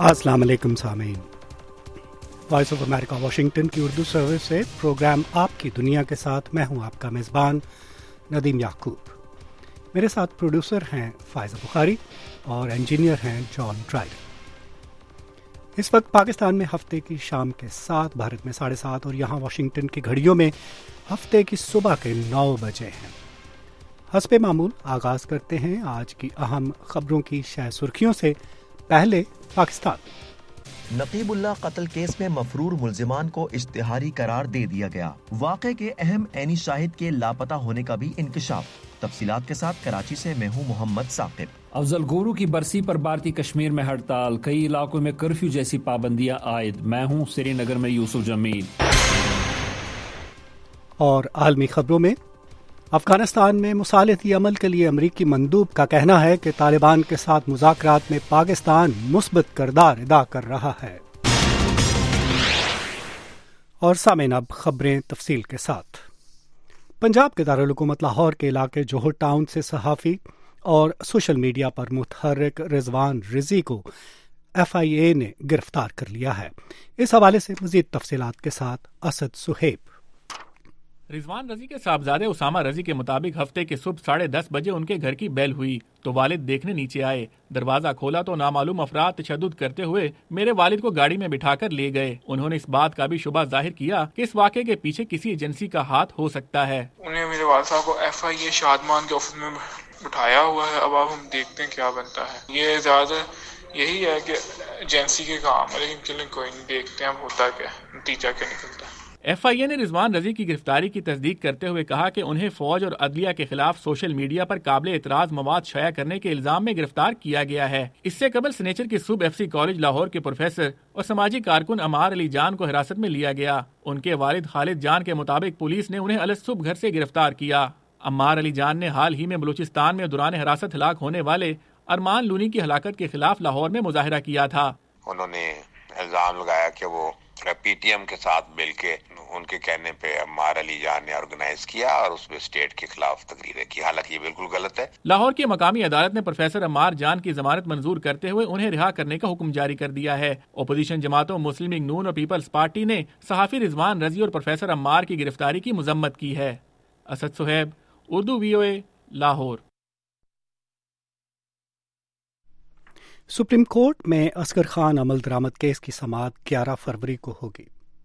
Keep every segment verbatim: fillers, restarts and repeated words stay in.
अस्सलाम वालेकुम सामीन, वॉइस ऑफ अमेरिका वाशिंगटन की उर्दू सर्विस से प्रोग्राम आपकी दुनिया के साथ मैं हूं आपका मेज़बान नदीम याकूब। मेरे साथ प्रोड्यूसर हैं फ़ायज़ा बुखारी और इंजीनियर हैं जॉन ड्राइवर। इस वक्त पाकिस्तान में हफ्ते की शाम के सात, भारत में साढ़े सात और यहाँ वाशिंगटन की घड़ियों में हफ्ते की सुबह के नौ बजे हैं। हस्बे मामूल आगाज़ करते हैं आज की अहम खबरों की शह सुर्खियों से। पहले पाकिस्तान। नकीबुल्लाह कत्ल केस में मफरूर मुल्जिमान को इश्तिहारी करार दे दिया गया। वाक़े के अहम ऐनी शाहिद के लापता होने का भी इंकशाफ। तफसीलात के साथ कराची से मैं हूँ मोहम्मद साकिब। अफजल गुरु की बरसी पर भारतीय कश्मीर में हड़ताल, कई इलाकों में कर्फ्यू जैसी पाबंदियां आयद। मैं हूँ श्रीनगर में यूसुफ जमील। और आलमी खबरों में अफगानिस्तान में मुसालहती अमल के लिए अमरीकी मंदूब का कहना है कि तालिबान के साथ मुज़ाकरात में पाकिस्तान मुस्बत किरदार अदा कर रहा है। और सामीन अब खबरें तफसील के साथ। पंजाब के दारुल-हुकूमत लाहौर के इलाके जोहर टाउन से सहाफ़ी और सोशल मीडिया पर मुतहर्रिक रिजवान रिजी को एफ आई ए ने गिरफ्तार कर लिया है। इस हवाले से मज़ीद तफसीलात के साथ असद सुहेब। रिजवान रजी के साहबजादे उसामा रजी के मुताबिक हफ्ते की सुबह साढ़े दस बजे उनके घर की बेल हुई तो वालिद देखने नीचे आए। दरवाजा खोला तो नामालूम अफराद तशद्दुद करते हुए मेरे वालिद को गाड़ी में बिठाकर ले गए। उन्होंने इस बात का भी शुबा जाहिर किया कि इस वाक़े के पीछे किसी एजेंसी का हाथ हो सकता है। उन्हें मेरे वालिद साहब को एफ आई ए शादमान के ऑफिस में बिठाया हुआ है। अब अब हम देखते हैं क्या बनता है। ये ज्यादा यही है कि एजेंसी के काम है, लेकिन चलें कोई नहीं, देखते हैं होता क्या, नतीजा क्या निकलता है। एफ आई ए ने रिजवान रजी की गिरफ्तारी की तस्दीक करते हुए कहा कि उन्हें फौज और अदलिया के खिलाफ सोशल मीडिया पर काबिल एतराज मवाद शाया करने के इल्जाम में गिरफ्तार किया गया है। इससे कबल सनेचर की सुबह एफ सी कॉलेज लाहौर के प्रोफेसर और समाजी कारकुन अमार अली जान को हिरासत में लिया गया। उनके वालिद खालिद जान के मुताबिक पुलिस ने उन्हें अलसुब घर से गिरफ्तार किया। अमार अली जान ने हाल ही में बलूचिस्तान में दौरान हिरासत हलाक होने वाले अरमान लूनी की हलाकत के खिलाफ लाहौर में मुजाहिरा किया था। उन्होंने इल्जाम लगाया कि वो पी टी एम के साथ मिलके उनके कहने पे अम्मार अली जान ने ऑर्गेनाइज किया और उसमें स्टेट के खिलाफ तकरीरें की। हालांकि ये बिल्कुल गलत है। लाहौर की मकामी अदालत ने प्रोफेसर अम्मार जान की जमानत मंजूर करते हुए उन्हें रिहा करने का हुक्म जारी कर दिया है। अपोजिशन जमातों मुस्लिम लीग नून और पीपल्स पार्टी ने सहाफी रिजवान रजी और प्रोफेसर अम्मार की गिरफ्तारी की मजम्मत की है। Asad Suhaib, Urdu V O A, Lahore. Supreme court में असगर खान अमल दरामद केस की समाअत ग्यारह फरवरी को होगी।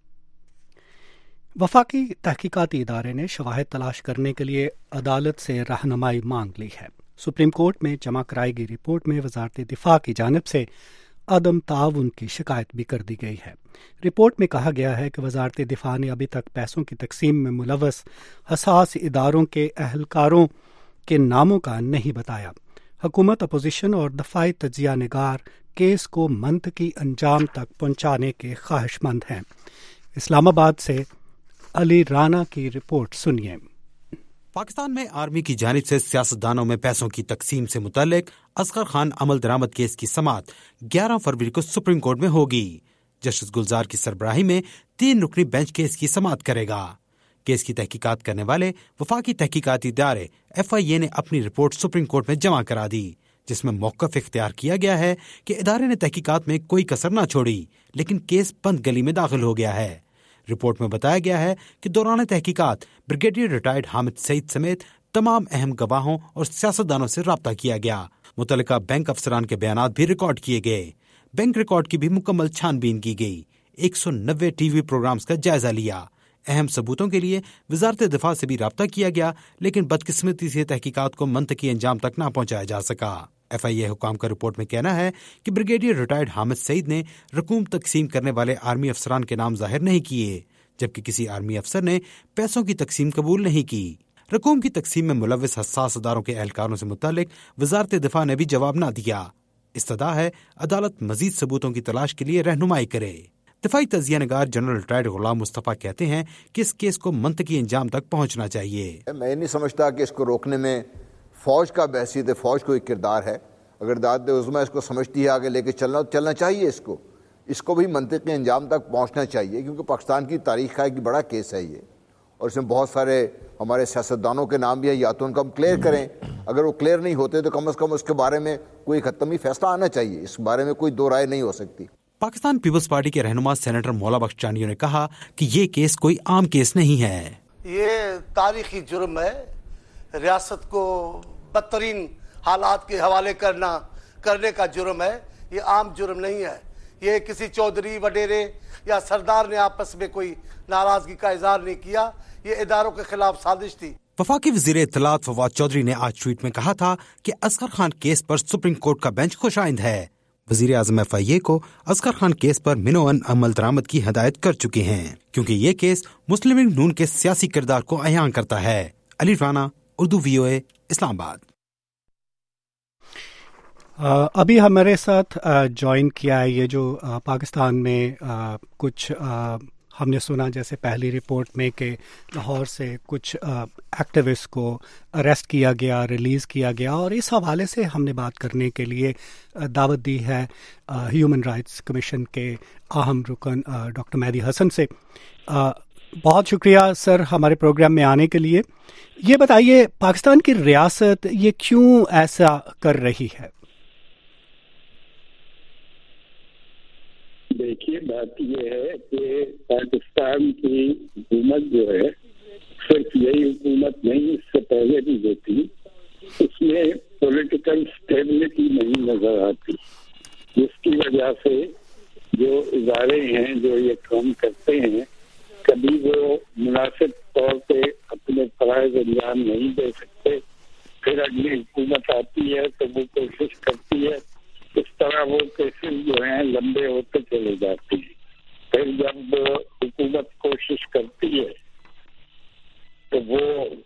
वफाकी तहकीकाती इदारे ने शवाहिद तलाश करने के लिए अदालत से रहनुमाई मांग ली है। सुप्रीम कोर्ट में जमा कराई गई रिपोर्ट में वजारत दिफा की जानिब से अदम ताउन की शिकायत भी कर दी गई है। रिपोर्ट में कहा गया है कि वजारत दिफा ने अभी तक पैसों की तकसीम में मुलव्वस हसास इदारों के अहलकारों के नामों का नहीं बताया। हुकूमत, अपोजिशन और दफाई तजिया निगार केस को मंतकी अंजाम तक पहुंचाने के ख्वाहिशमंद हैं। इस्लामाबाद से अली राना की रिपोर्ट सुनिए। पाकिस्तान में आर्मी की जानिब से सियासतदानों में पैसों की तकसीम से मुतल्लिक असगर खान अमल दरामद केस की समाअत ग्यारह फरवरी को सुप्रीम कोर्ट में होगी। जस्टिस गुलजार की सरबराही में तीन रुकनी बेंच केस की समाअत करेगा। केस की तहकीकात करने वाले वफाकी तहकीकाती इदारे एफ आई ए ने अपनी रिपोर्ट सुप्रीम कोर्ट में जमा करा दी, जिसमें मौक़िफ़ इख्तियार किया गया है कि इदारे ने तहकीकात में कोई कसर न छोड़ी, लेकिन केस बंद गली में दाखिल हो गया है। रिपोर्ट में बताया गया है कि दौरान तहकीकात ब्रिगेडियर रिटायर्ड हामिद सईद समेत तमाम अहम गवाहों और सियासतदानों से राब्ता किया गया। मुतल्लिका बैंक अफसरान के बयानात भी रिकॉर्ड किए गए। बैंक रिकॉर्ड की भी मुकम्मल छानबीन की गई। एक सौ नब्बे टी वी प्रोग्राम्स का जायजा लिया। अहम सबूतों के लिए वजारत दिफा से भी राब्ता किया गया, लेकिन बदकिस्मती से तहकीकात को मंतकी अंजाम तक न पहुंचाया जा सका। एफ आई ए हुकाम का रिपोर्ट में कहना है कि ब्रिगेडियर रिटायर्ड हामिद सईद ने रकूम तकसीम करने वाले आर्मी अफसरान के नाम जाहिर नहीं किए, जबकि किसी आर्मी अफसर ने पैसों की तकसीम कबूल नहीं की। रकूम की तकसीम में मुलव्वस हसास अदारों के एहलकारों से मुतालिक वजारत दिफा ने भी जवाब न दिया। इस्तदा है अदालत मजीद सबूतों की तलाश के लिए रहनुमाई करे। दिफाई तजिया निगार जनरल रिटायर्ड गुलाम मुस्तफ़ा कहते हैं कि इस केस को मंतकी अंजाम तक पहुंचना चाहिए। मैं नहीं समझता कि इसको रोकने में फौज का बहसीत फौज को एक किरदार है। अगर दाद उज़्मा इसको समझती है आगे लेके चलना चलना चाहिए। इसको इसको भी मंतकी अंजाम तक पहुंचना चाहिए, क्योंकि पाकिस्तान की तारीख का एक बड़ा केस है ये, اور اس میں بہت سارے ہمارے سیاستدانوں کے نام بھی ہیں، یا تو ان کو ہم کلیئر کریں، اگر وہ کلیئر نہیں ہوتے تو کم از کم اس کے بارے میں کوئی حتمی فیصلہ آنا چاہیے، اس بارے میں کوئی دو رائے نہیں ہو سکتی۔ پاکستان پیپلز پارٹی کے رہنما سینیٹر مولا بخش چانڈیو نے کہا کہ یہ کیس کوئی عام کیس نہیں ہے، یہ تاریخی جرم ہے، ریاست کو بدترین حالات کے حوالے کرنا کرنے کا جرم ہے، یہ عام جرم نہیں ہے، یہ کسی چودھری وڈیرے یا سردار نے آپس میں کوئی ناراضگی کا اظہار نہیں کیا، یہ اداروں کے خلاف سازش تھی۔ وفاقی وزیر اطلاعات فواد چودھری نے آج ٹویٹ میں کہا تھا کہ اصغر خان کیس پر سپریم کورٹ کا بینچ خوش آئند ہے۔ وزیر اعظم ایف آئی اے کو اصغر خان کیس پر منوعن عمل درآمد کی ہدایت کر چکے ہیں، کیونکہ یہ کیس مسلم لیگ نون کے سیاسی کردار کو عیاں کرتا ہے۔ علی رانا، اردو وی او اے، اسلام آباد۔ ابھی ہمارے ساتھ جوائن کیا ہے یہ جو پاکستان میں کچھ ہم نے سنا جیسے پہلی رپورٹ میں کہ لاہور سے کچھ ایکٹیوسٹ کو اریسٹ کیا گیا، ریلیز کیا گیا، اور اس حوالے سے ہم نے بات کرنے کے لیے دعوت دی ہے ہیومن رائٹس کمیشن کے اہم رکن ڈاکٹر مہدی حسن سے۔ بہت شکریہ سر ہمارے پروگرام میں آنے کے لیے۔ یہ بتائیے پاکستان کی ریاست یہ کیوں ایسا کر رہی ہے؟ دیکھیے بات یہ ہے کہ پاکستان کی حکومت جو ہے صرف یہی حکومت نہیں، اس سے پہلے بھی جو تھی اس میں پولیٹیکل اسٹیبلٹی نہیں نظر آتی، جس کی وجہ سے جو ادارے ہیں جو یہ کام کرتے ہیں کبھی وہ مناسب طور پہ اپنے فرائض انجام نہیں دے سکتے، پھر اگلی حکومت آتی ہے تو وہ کوشش کرتی ہے، اس طرح وہ کیسز جو ہیں لمبے ہوتے چلے جاتے ہیں، پھر جب حکومت کوشش کرتی ہے تو وہ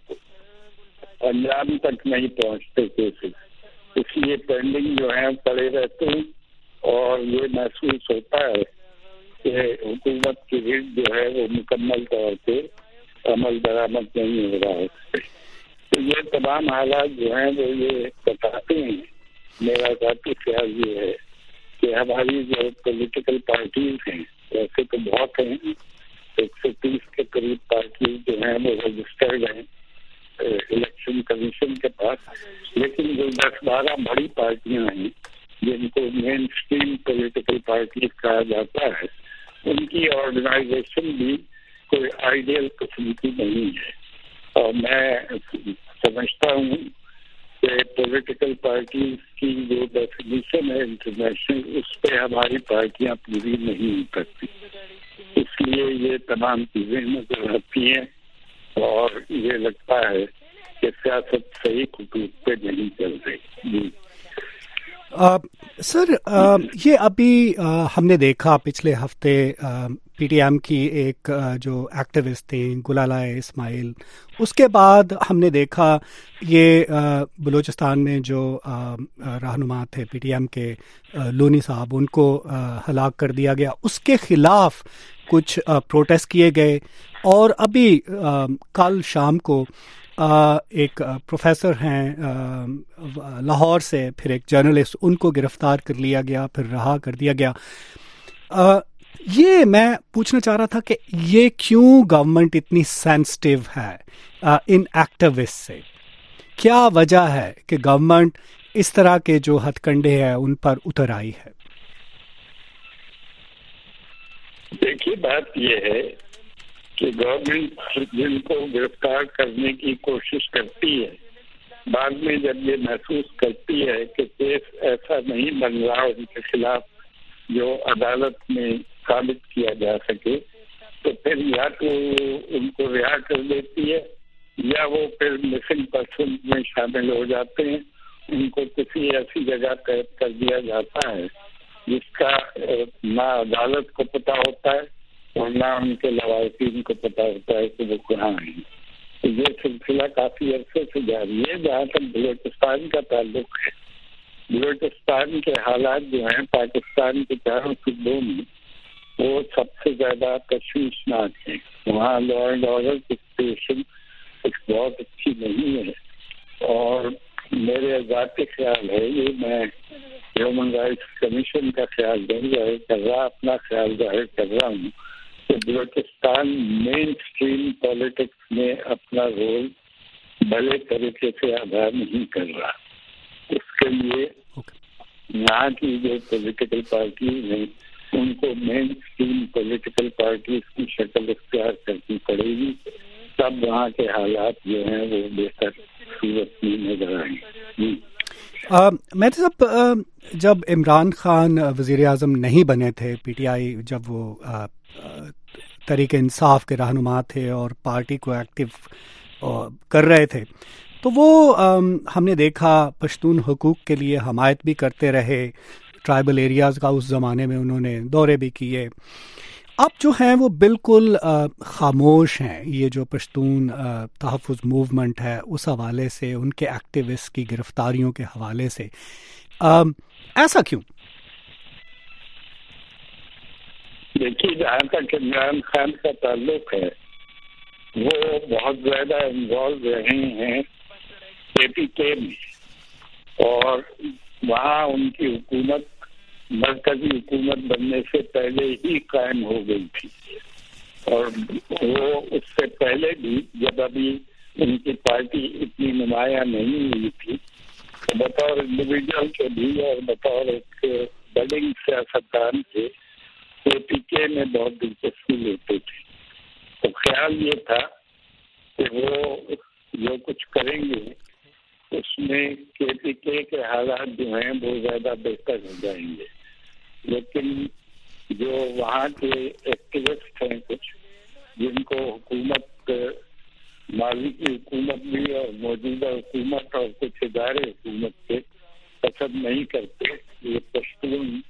انجام تک نہیں پہنچتے کیسز، اس لیے پینڈنگ جو ہیں پڑے رہتے ہیں، اور یہ محسوس ہوتا ہے کہ حکومت کی ریٹ جو ہے وہ مکمل طور پہ عمل درآمد نہیں ہو رہا ہے۔ تو یہ تمام حالات جو ہیں وہ یہ بتاتے ہیں، میرا ذاتی خیال یہ ہے کہ ہماری جو پولیٹیکل پارٹیز ہیں ویسے تو بہت ہیں، ایک سو تیس کے قریب پارٹیز جو ہیں وہ رجسٹرڈ ہیں الیکشن کمیشن کے پاس، لیکن جو دس بارہ بڑی پارٹیاں ہیں جن کو مین اسٹریم پولیٹیکل پارٹیز کہا جاتا ہے، ان کی آرگنائزیشن بھی کوئی آئیڈیل قسم کی نہیں ہے، اور میں سمجھتا ہوں کہ پولیٹیکل پارٹیز کی جو ڈیفینیشن ہے انٹرنیشنل، اس پہ ہماری پارٹیاں پوری نہیں کرتی، اس لیے یہ تمام چیزیں نظر آتی ہیں اور یہ لگتا ہے کہ سیاست صحیح خطوط پہ نہیں چل رہی۔ جی آ, سر آ, یہ ابھی آ, ہم نے دیکھا پچھلے ہفتے آ, پی ٹی ایم کی ایک آ, جو ایکٹیوسٹ تھیں گلالہ اسماعیل، اس کے بعد ہم نے دیکھا یہ آ, بلوچستان میں جو آ, رہنما تھے پی ٹی ایم کے آ, لونی صاحب، ان کو آ, ہلاک کر دیا گیا، اس کے خلاف کچھ آ, پروٹیسٹ کیے گئے، اور ابھی آ, کل شام کو آ, ایک پروفیسر ہیں آ, لاہور سے، پھر ایک جرنلسٹ، ان کو گرفتار کر لیا گیا، پھر رہا کر دیا گیا۔ آ, یہ میں پوچھنا چاہ رہا تھا کہ یہ کیوں گورنمنٹ اتنی سینسٹیو ہے آ, ان ایکٹیوسٹ سے؟ کیا وجہ ہے کہ گورنمنٹ اس طرح کے جو ہتھ کنڈے ہیں ان پر اتر آئی ہے؟ دیکھیے بات یہ ہے کہ گورنمنٹ جن کو گرفتار کرنے کی کوشش کرتی ہے، بعد میں جب یہ محسوس کرتی ہے کہ کیس ایسا نہیں بن رہا ان کے خلاف جو عدالت میں ثابت کیا جا سکے، تو پھر یا تو ان کو رہا کر دیتی ہے یا وہ پھر مسنگ پرسن میں شامل ہو جاتے ہیں، ان کو کسی ایسی جگہ قید کر دیا جاتا ہے جس کا نہ عدالت کو پتہ ہوتا ہے اور نہ ان کے لوازین کو پتہ ہوتا ہے کہ وہ کہاں ہیں۔ تو یہ سلسلہ کافی عرصے سے جاری ہے۔ جہاں تک بلوچستان کا تعلق ہے، بلوچستان کے حالات جو ہیں پاکستان کے چاروں صوبوں میں وہ سب سے زیادہ تشویشناک ہیں۔ وہاں لا اینڈ آرڈر کی سچویشن کچھ بہت اچھی نہیں ہے، اور میرے ذاتی خیال ہے، یہ میں ہیومن رائٹس کمیشن کا خیال نہیں ظاہر کر رہا، اپنا خیال ظاہر کر رہا ہوں کہ بلوچستان مین اسٹریم پالیٹکس میں اپنا رول بھلے طریقے سے ادا نہیں کر رہا. اس کے لیے یہاں کی جو پولیٹیکل پارٹیز ہیں ان کو مین اسٹریم پولیٹیکل پارٹیز کی شکل اختیار کرنی پڑے گی, تب وہاں کے حالات جو ہیں وہ بہتر صورت میں نظر آئیں گے. میں صاحب, جب عمران خان وزیر اعظم نہیں بنے تھے, پی ٹی آئی جب وہ تحریک انصاف کے رہنما تھے اور پارٹی کو ایکٹیو کر رہے تھے, تو وہ ہم نے دیکھا پشتون حقوق کے لیے حمایت بھی کرتے رہے, ٹرائبل ایریاز کا اس زمانے میں انہوں نے دورے بھی کیے. اب جو ہیں وہ بالکل خاموش ہیں, یہ جو پشتون تحفظ موومنٹ ہے اس حوالے سے, ان کے ایکٹیوسٹ کی گرفتاریوں کے حوالے سے, ایسا کیوں؟ دیکھیے, جہاں تک عمران خان کا تعلق ہے وہ بہت زیادہ انوالو رہے ہیں اے پی کے میں, اور وہاں ان کی حکومت مرکزی حکومت بننے سے پہلے ہی قائم ہو گئی تھی, اور وہ اس سے پہلے بھی جب ابھی ان کی پارٹی اتنی نمایاں نہیں ہوئی تھی تو بطور انڈیویجل کے بھی اور بطور ایک بڑنگ سیاستدان کے اے پی کے میں بہت دلچسپی لیتے تھے. تو خیال یہ تھا کہ وہ جو کچھ کریں گے اس میں کے پی کے کے حالات جو ہیں وہ زیادہ بہتر ہو جائیں گے. لیکن جو وہاں کے ایکٹیوسٹ ہیں کچھ, جن کو حکومت, ماضی کی حکومت بھی اور موجودہ حکومت اور کچھ ادارے حکومت کے پسند نہیں کرتے, یہ پشتون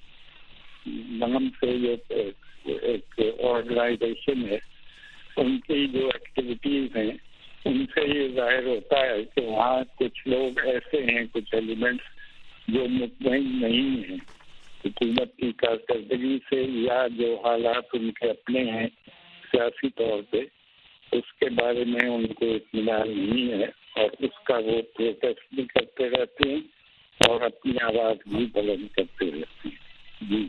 نام سے یہ ایک آرگنائزیشن ہے, ان کی جو ایکٹیویٹیز ہیں ان سے یہ ظاہر ہوتا ہے کہ وہاں کچھ لوگ ایسے ہیں, کچھ ایلیمنٹس جو مطمئن نہیں ہیں حکومت کی کارکردگی سے, یا جو حالات ان کے اپنے ہیں سیاسی طور پہ اس کے بارے میں ان کو اطمینان نہیں ہے, اور اس کا وہ پروٹیسٹ بھی کرتے رہتے ہیں اور اپنی آواز بھی بلند کرتے رہتے ہیں. جی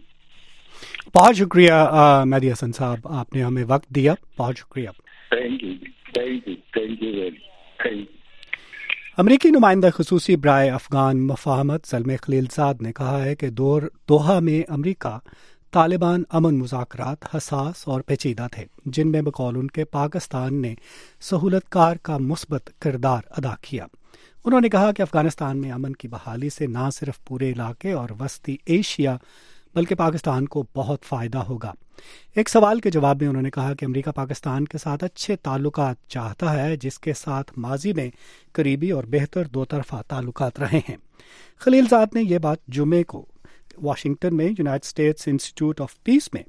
بہت شکریہ مہدی حسن صاحب, آپ نے ہمیں وقت دیا, بہت شکریہ. Thank you thank you thank you very thank you. امریکی نمائندہ خصوصی برائے افغان مفاہمت زلمے خلیلزاد نے کہا ہے کہ دور دوحہ میں امریکہ طالبان امن مذاکرات حساس اور پیچیدہ تھے, جن میں بقول ان کے پاکستان نے سہولت کار کا مثبت کردار ادا کیا. انہوں نے کہا کہ افغانستان میں امن کی بحالی سے نہ صرف پورے علاقے اور وسطی ایشیا بلکہ پاکستان کو بہت فائدہ ہوگا. ایک سوال کے جواب میں انہوں نے کہا کہ امریکہ پاکستان کے ساتھ اچھے تعلقات چاہتا ہے, جس کے ساتھ ماضی میں قریبی اور بہتر دو طرفہ تعلقات رہے ہیں. خلیلزاد نے یہ بات جمعے کو واشنگٹن میں United States Institute of Peace میں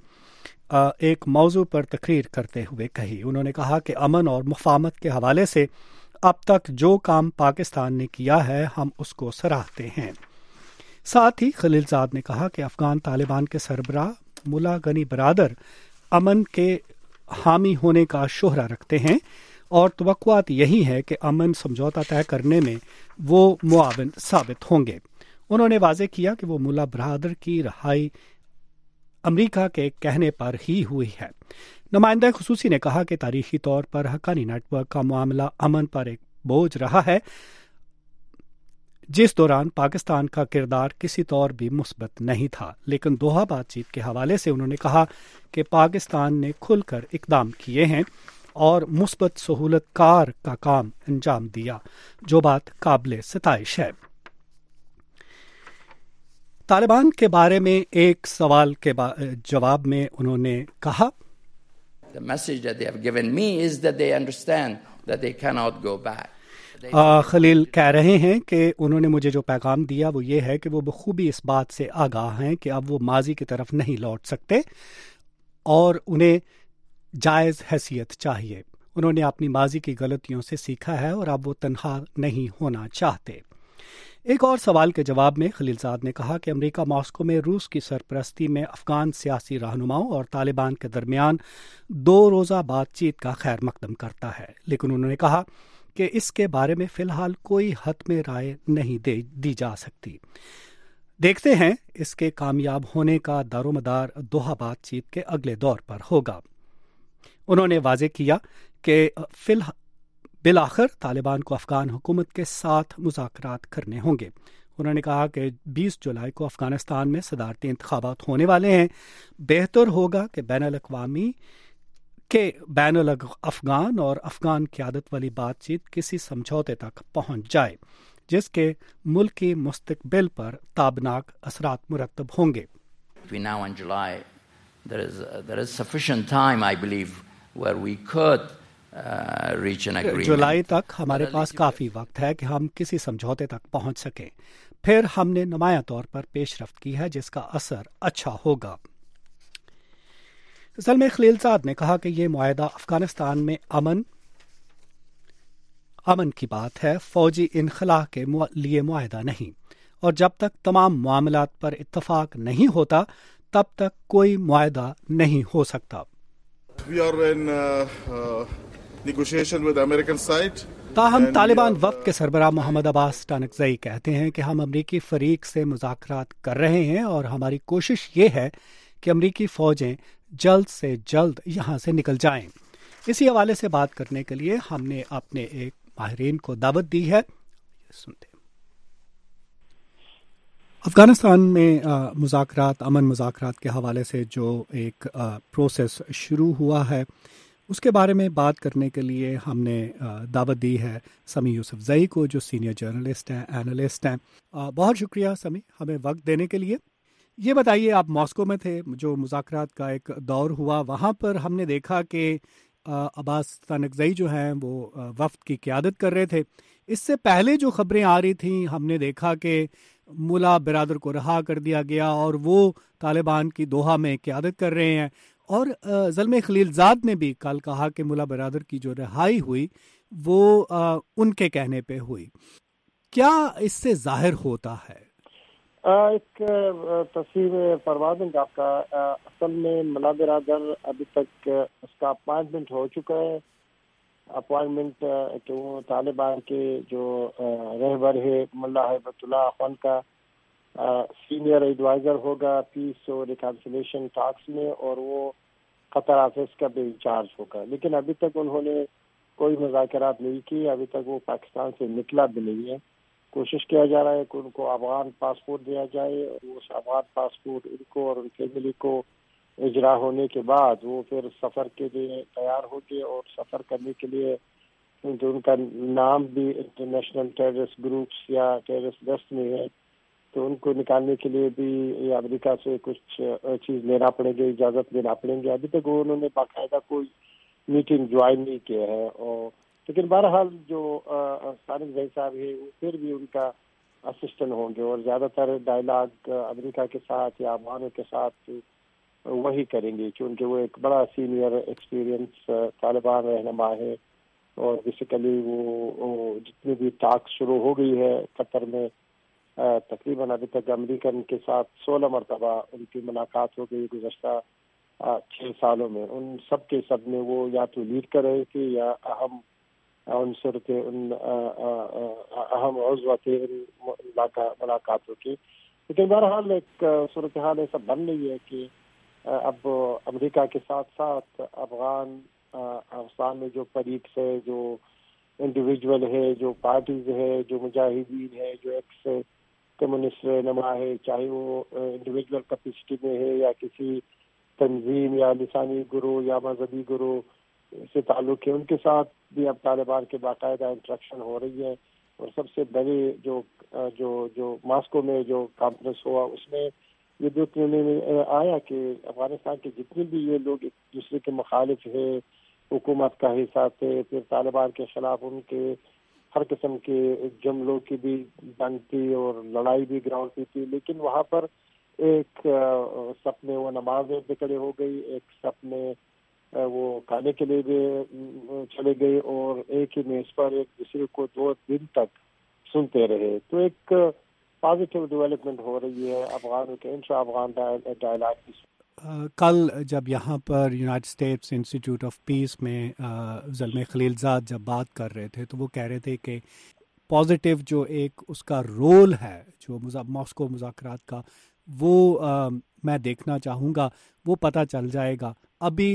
ایک موضوع پر تقریر کرتے ہوئے کہی. انہوں نے کہا کہ امن اور مفاہمت کے حوالے سے اب تک جو کام پاکستان نے کیا ہے ہم اس کو سراہتے ہیں. ساتھ ہی خلیلزاد نے کہا کہ افغان طالبان کے سربراہ ملا غنی برادر امن کے حامی ہونے کا شہرہ رکھتے ہیں اور توقعات یہی ہے کہ امن سمجھوتہ طے کرنے میں وہ معاون ثابت ہوں گے. انہوں نے واضح کیا کہ وہ ملا برادر کی رہائی امریکہ کے کہنے پر ہی ہوئی ہے. نمائندہ خصوصی نے کہا کہ تاریخی طور پر حقانی نیٹ ورک کا معاملہ امن پر ایک بوجھ رہا ہے, جس دوران پاکستان کا کردار کسی طور بھی مثبت نہیں تھا. لیکن دوحہ بات چیت کے حوالے سے انہوں نے کہا کہ پاکستان نے کھل کر اقدام کیے ہیں اور مثبت سہولت کار کا کام انجام دیا, جو بات قابل ستائش ہے. طالبان کے بارے میں ایک سوال کے جواب میں انہوں نے کہا, The message that they have given me is that they understand that they cannot go back. خلیل کہہ رہے ہیں کہ انہوں نے مجھے جو پیغام دیا وہ یہ ہے کہ وہ بخوبی اس بات سے آگاہ ہیں کہ اب وہ ماضی کی طرف نہیں لوٹ سکتے اور انہیں جائز حیثیت چاہیے. انہوں نے اپنی ماضی کی غلطیوں سے سیکھا ہے اور اب وہ تنہا نہیں ہونا چاہتے. ایک اور سوال کے جواب میں خلیلزاد نے کہا کہ امریکہ ماسکو میں روس کی سرپرستی میں افغان سیاسی رہنماؤں اور طالبان کے درمیان دو روزہ بات چیت کا خیر مقدم کرتا ہے, لیکن انہوں نے کہا کہ اس کے بارے میں فی الحال کوئی حتمی رائے نہیں دے دی جا سکتی. دیکھتے ہیں اس کے کامیاب ہونے کا دار و مدار دوحہ بات چیت کے اگلے دور پر ہوگا. انہوں نے واضح کیا کہ فی الحال بالآخر طالبان کو افغان حکومت کے ساتھ مذاکرات کرنے ہوں گے۔ انہوں نے کہا کہ بیس جولائی کو افغانستان میں صدارتی انتخابات ہونے والے ہیں، بہتر ہوگا کہ بین الاقوامی کہ بین الافغان اور افغان قیادت والی بات چیت کسی سمجھوتے تک پہنچ جائے جس کے ملکی مستقبل پر تابناک اثرات مرتب ہوں گے۔ Between now and July, there is uh, there is sufficient time, I believe, where we could uh, reach an agreement. جولائی تک ہمارے پاس کافی وقت ہے کہ ہم کسی سمجھوتے تک پہنچ سکیں۔ پھر ہم نے نمایاں طور پر پیش رفت کی ہے جس کا اثر اچھا ہوگا۔ زلمے خلیلزاد نے کہا کہ یہ معاہدہ افغانستان میں امن امن کی بات ہے، فوجی انخلاء کے لیے معاہدہ نہیں، اور جب تک تمام معاملات پر اتفاق نہیں ہوتا تب تک کوئی معاہدہ نہیں ہو سکتا۔ We are in uh, uh, negotiation with the American side. تاہم طالبان وفد کے سربراہ محمد عباس ٹانکزئی کہتے ہیں کہ ہم امریکی فریق سے مذاکرات کر رہے ہیں اور ہماری کوشش یہ ہے کہ امریکی فوجیں جلد سے جلد یہاں سے نکل جائیں۔ اسی حوالے سے بات کرنے کے لیے ہم نے اپنے ایک ماہرین کو دعوت دی ہے، سنتے ہیں۔ افغانستان میں مذاکرات امن مذاکرات کے حوالے سے جو ایک پروسیس شروع ہوا ہے اس کے بارے میں بات کرنے کے لیے ہم نے دعوت دی ہے سمی یوسف زئی کو، جو سینئر جرنلسٹ ہیں، اینالسٹ ہیں۔ بہت شکریہ سمی ہمیں وقت دینے کے لیے۔ یہ بتائیے، آپ ماسکو میں تھے، جو مذاکرات کا ایک دور ہوا، وہاں پر ہم نے دیکھا کہ عباس ٹانکزئی جو ہیں وہ وفد کی قیادت کر رہے تھے۔ اس سے پہلے جو خبریں آ رہی تھیں ہم نے دیکھا کہ ملا برادر کو رہا کر دیا گیا اور وہ طالبان کی دوحہ میں قیادت کر رہے ہیں، اور زلمے خلیلزاد نے بھی کل کہا کہ ملا برادر کی جو رہائی ہوئی وہ ان کے کہنے پہ ہوئی۔ کیا اس سے ظاہر ہوتا ہے؟ ایک تصویر پروازنگ آپ کا، اصل میں ملا برادر ابھی تک اس کا اپوائنٹمنٹ ہو چکا ہے، اپوائنٹمنٹ کہ وہ طالبان کے جو رہبر ہے ملا ہیبت اللہ خان کا سینئر ایڈوائزر ہوگا پیس اور ریکنسیلیشن ٹاکس میں، اور وہ قطر آفس کا بھی انچارج ہوگا۔ لیکن ابھی تک انہوں نے کوئی مذاکرات نہیں کی، ابھی تک وہ پاکستان سے نکلا بھی نہیں ہے۔ کوشش کیا جا رہا ہے کہ ان کو افغان پاسپورٹ دیا جائے، اور اس افغان پاسپورٹ ان کو اور ان فیملی کو اجرا ہونے کے بعد وہ پھر سفر کے لیے تیار ہو گئے، اور سفر کرنے کے لیے ان کا نام بھی انٹرنیشنل ٹیررسٹ گروپس یا ٹیررسٹ لسٹ میں ہے، تو ان کو نکالنے کے لیے بھی امریکہ سے کچھ چیز لینا پڑے گی، اجازت لینا پڑیں گے۔ ابھی تک وہ انہوں نے باقاعدہ کوئی میٹنگ جوائن نہیں کیا ہے، اور لیکن بہرحال جو طارق زئی صاحب ہے وہ پھر بھی ان کا اسسٹنٹ ہوں گے، اور زیادہ تر ڈائلاگ امریکہ کے ساتھ یا افغانوں کے ساتھ وہی کریں گے، کیونکہ وہ ایک بڑا سینئر ایکسپیرئنس طالبان رہنما ہے، اور بیسیکلی وہ جتنی بھی ٹاک شروع ہو گئی ہے قطر میں، تقریباً ابھی تک امریکن کے ساتھ سولہ مرتبہ ان کی ملاقات ہو گئی گزشتہ چھ سالوں میں۔ ان سب کے سب میں وہ یا تو لیڈ کر رہے تھے یا اہم عنصر تھے، ان اہم عضو تھے ان ملاقاتوں کی۔ لیکن بہرحال ایک صورتحال ایسا بن رہی ہے کہ اب امریکہ کے ساتھ ساتھ افغان افغان میں جو فریق ہے، جو انڈیویجول ہے، جو پارٹیز ہے، جو مجاہدین ہے، جو ایکس کمیونسٹ رہنما ہے، چاہے وہ انڈیویجول کیپیسٹی میں ہے یا کسی تنظیم یا لسانی گروہ یا مذہبی گروہ سے تعلق ہے، ان کے ساتھ بھی اب طالبان کے باقاعدہ انٹریکشن ہو رہی ہے۔ اور سب سے بڑے جو جو جو ماسکو میں جو کانفرنس ہوا اس میں یہ دیکھنے میں آیا کہ افغانستان کے جتنے بھی یہ لوگ ایک دوسرے کے مخالف ہے، حکومت کا حصہ تھے، پھر طالبان کے خلاف ان کے ہر قسم کے جملوں کی بھی جنگ تھی اور لڑائی بھی گراؤنڈ پہ تھی، لیکن وہاں پر ایک سب میں وہ نمازیں بکھڑے ہو گئی، ایک سب میں وہ کھانے کے لیے بھی چلے گئے، اور ایک ہی میز پر ایک دوسرے کو دو دن تک سنتے رہے۔ تو ایک پازیٹیو ڈیولپمنٹ ہو رہی ہے افغانوں کے انٹرا افغان ڈائلاگ کی۔ کل جب یہاں پر United States Institute of Peace میں زلمے خلیلزاد جب بات کر رہے تھے تو وہ کہہ رہے تھے کہ پازیٹیو جو ایک اس کا رول ہے جو ماسکو مذاکرات کا، وہ آ, میں دیکھنا چاہوں گا، وہ پتہ چل جائے گا۔ ابھی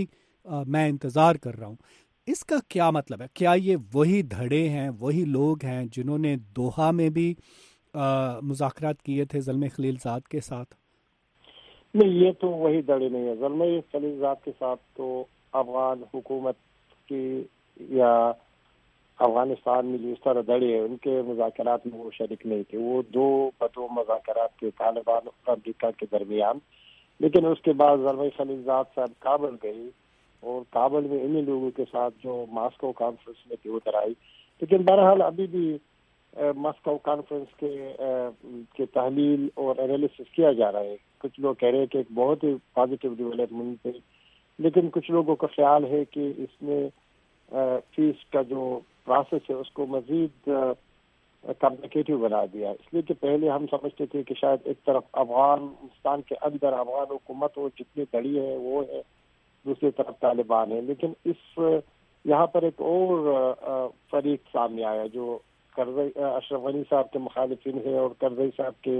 میں انتظار کر رہا ہوں، اس کا کیا مطلب ہے؟ کیا یہ وہی دھڑے ہیں، وہی لوگ ہیں جنہوں نے دوحہ میں بھی مذاکرات کیے تھے زلمے خلیل زاد کے ساتھ؟ نہیں، یہ تو وہی دھڑے نہیں ہے. زلمے خلیل زاد کے ساتھ تو افغان حکومت کی یا افغانستان میں جو اس طرح دھڑے ہیں ان کے مذاکرات میں وہ شریک نہیں تھے. وہ دو بدو مذاکرات کے طالبان اور امریکہ کے درمیان. لیکن اس کے بعد زلمے خلیل زاد صاحب کابل گئی اور کابل میں انہی لوگوں کے ساتھ جو ماسکو کانفرنس میں تھی ادھر آئی. لیکن بہرحال ابھی بھی ماسکو کانفرنس کے کے تحلیل اور انالیسس کیا جا رہا ہے. کچھ لوگ کہہ رہے ہیں کہ ایک بہت ہی پازیٹیو ڈیولپمنٹ ہے، لیکن کچھ لوگوں کا خیال ہے کہ اس میں فیس کا جو پروسیس ہے اس کو مزید کمپلیکیٹو بنا دیا. اس لیے کہ پہلے ہم سمجھتے تھے کہ شاید ایک طرف افغانستان کے اندر افغان حکومت اور جتنی دڑی ہے وہ ہے، دوسری طرف طالبان ہے. لیکن اس یہاں پر ایک اور فریق سامنے آیا جو کرزئی اشرف غنی صاحب کے مخالفین ہے اور کرزئی صاحب کے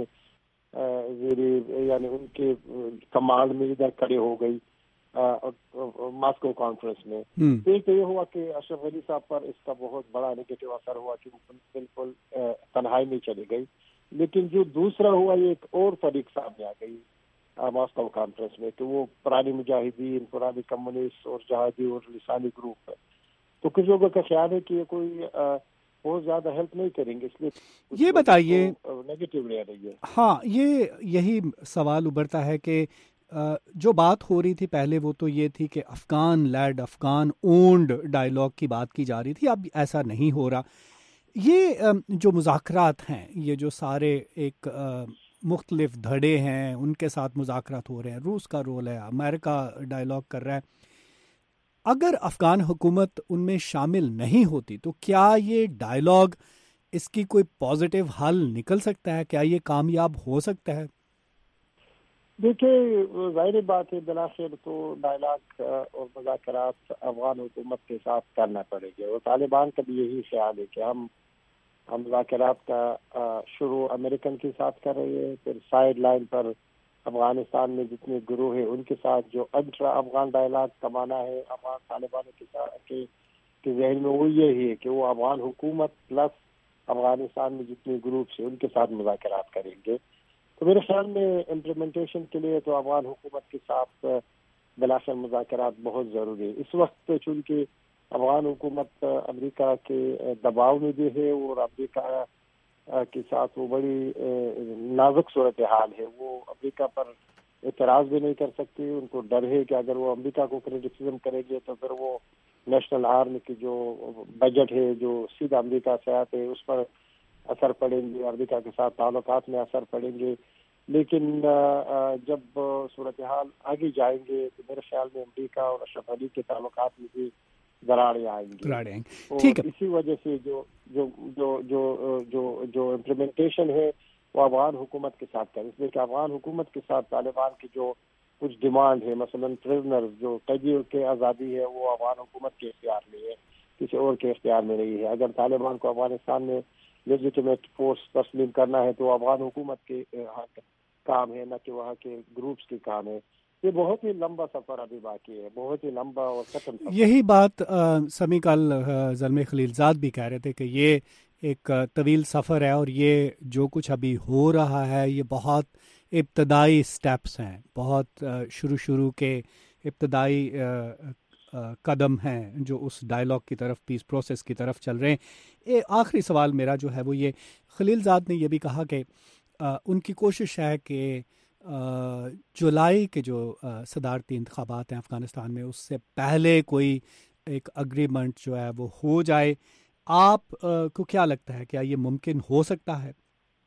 زیری یعنی ان کے کمانڈ میں ادھر کھڑے ہو گئی ماسکو کانفرنس میں. ایک یہ ہوا کہ اشرف غنی صاحب پر اس کا بہت بڑا نیگیٹو اثر ہوا کہ وہ بالکل تنہائی میں چلی گئی. لیکن جو دوسرا ہوا یہ ایک اور فریق سامنے آ گئی ماسکو کانفرنس میں کہ وہ پرانی مجاہدین، پرانی کمیونسٹ اور جہادی اور لسانی گروپ ہے. تو کچھ لوگوں کا خیال ہے کہ یہ کوئی بہت زیادہ ہیلپ نہیں کریں گے، اس لیے یہ بتائیے نیگیٹو رہ رہی ہے. ہاں، یہ یہی سوال ابھرتا ہے کہ جو بات ہو رہی تھی پہلے وہ تو یہ تھی کہ Afghan lead Afghan owned dialogue کی بات کی جا رہی تھی. اب ایسا نہیں ہو رہا. یہ جو مذاکرات ہیں، یہ جو سارے ایک مختلف دھڑے ہیں ان کے ساتھ مذاکرات ہو رہے ہیں، روس کا رول ہے، امریکہ ڈائیلاگ کر رہا ہے. اگر افغان حکومت ان میں شامل نہیں ہوتی تو کیا یہ ڈائیلاگ، اس کی کوئی پازیٹیو حل نکل سکتا ہے؟ کیا یہ کامیاب ہو سکتا ہے؟ دیکھیے، ظاہر بات ہے بلاخر تو ڈائیلاگ اور مذاکرات افغان حکومت کے ساتھ کرنا پڑے گا. اور طالبان کا بھی یہی خیال ہے کہ ہم ہم مذاکرات کا شروع امریکن کے ساتھ کر رہے ہیں، پھر سائڈ لائن پر افغانستان میں جتنے گروہ ہیں ان کے ساتھ جو انٹرا افغان ڈائیلاگ کمانا ہے افغان طالبانوں کے ساتھ کے ذہن میں وہ یہی ہے کہ وہ افغان حکومت پلس افغانستان میں جتنے گروپس ہیں ان کے ساتھ مذاکرات کریں گے. تو میرے خیال میں امپلیمنٹیشن کے لیے تو افغان حکومت کے ساتھ بلاخر مذاکرات بہت ضروری ہے. اس وقت چونکہ افغان حکومت امریکہ کے دباؤ میں بھی ہے اور امریکہ کے ساتھ وہ بڑی نازک صورتحال ہے. وہ امریکہ پر اعتراض بھی نہیں کر سکتی. ان کو ڈر ہے کہ اگر وہ امریکہ کو کرٹیسزم کریں گے تو پھر وہ نیشنل آرمی کی جو بجٹ ہے جو سیدھا امریکہ سے آتے ہیں اس پر اثر پڑیں گے، امریکہ کے ساتھ تعلقات میں اثر پڑیں گے. لیکن جب صورتحال آگے جائیں گے تو میرے خیال میں امریکہ اور اشرف غنی کے تعلقات میں بھی دراڑیں آئیں گی. اور اسی وجہ سے جو جو جو جو جو جو امپلیمنٹیشن ہے وہ افغان حکومت کے ساتھ کریں، اس لیے کہ افغان حکومت کے ساتھ طالبان کی جو کچھ ڈیمانڈ ہے، مثلا پرزنر جو قیدیوں کے آزادی ہے، وہ افغان حکومت کے اختیار میں ہے، کسی اور کے اختیار میں نہیں ہے. اگر طالبان کو افغانستان میں لیجیٹیمیٹ فورس تسلیم کرنا ہے تو افغان حکومت کے کام ہے، نہ کہ وہاں کے گروپس کے کام ہے. یہ بہت ہی لمبا سفر ابھی باقی ہے، بہت ہی لمبا اور ختم سفر. یہی بات سمی کل زلمے خلیل زاد بھی کہہ رہے تھے کہ یہ ایک طویل سفر ہے اور یہ جو کچھ ابھی ہو رہا ہے یہ بہت ابتدائی سٹیپس ہیں، بہت شروع شروع کے ابتدائی قدم ہیں جو اس ڈائیلاگ کی طرف، پیس پروسیس کی طرف چل رہے ہیں. یہ آخری سوال میرا جو ہے وہ یہ، خلیل زاد نے یہ بھی کہا کہ ان کی کوشش ہے کہ جولائی کے جو صدارتی انتخابات ہیں افغانستان میں اس سے پہلے کوئی ایک اگریمنٹ جو ہے وہ ہو جائے. آپ کو کیا لگتا ہے، کیا یہ ممکن ہو سکتا ہے؟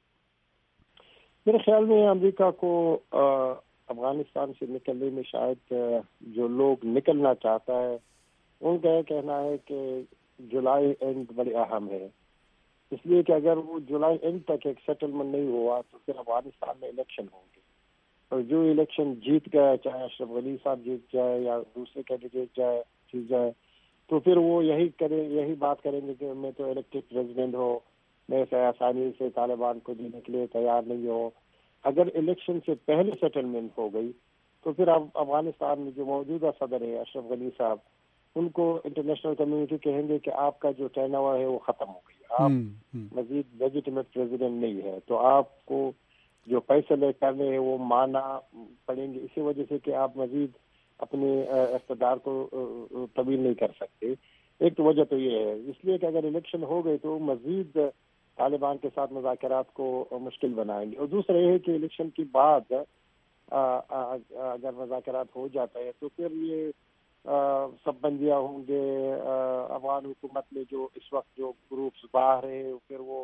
میرے خیال میں امریکہ کو افغانستان سے نکلنے میں شاید جو لوگ نکلنا چاہتا ہے ان کا یہ کہنا ہے کہ جولائی اینڈ بڑی اہم ہے، اس لیے کہ اگر وہ جولائی اینڈ تک ایک سیٹلمنٹ نہیں ہوا تو پھر افغانستان میں الیکشن ہوں گے، اور جو الیکشن جیت گیا، چاہے اشرف غنی صاحب جیت جائے یا دوسرے کینڈیڈیٹ جائے جیت جائے، تو پھر وہ یہی کرے یہی بات کریں گے کہ میں تو الیکٹڈ پریزیڈنٹ ہوں، میں سے آسانی سے طالبان کو دینے کے لیے تیار نہیں ہو. اگر الیکشن سے پہلے سیٹلمنٹ ہو گئی تو پھر اب افغانستان میں جو موجودہ صدر ہے اشرف غنی صاحب، ان کو انٹرنیشنل کمیونٹی کہیں گے کہ آپ کا جو ٹرن اوور ہے وہ ختم ہو گئی، آپ مزید لیجیٹمیٹ پریزیڈنٹ نہیں ہے، تو آپ کو جو فیصلے کرنے ہیں وہ مانا پڑیں گے، اسی وجہ سے کہ آپ مزید اپنے اقتدار کو طویل نہیں کر سکتے۔ ایک تو وجہ تو یہ ہے، اس لیے کہ اگر الیکشن ہو گئے تو مزید طالبان کے ساتھ مذاکرات کو مشکل بنائیں گے، اور دوسرا یہ ہے کہ الیکشن کے بعد اگر مذاکرات ہو جاتا ہے تو پھر یہ سب بندیاں ہوں گے، افغان حکومت میں جو اس وقت جو گروپس باہر ہیں پھر وہ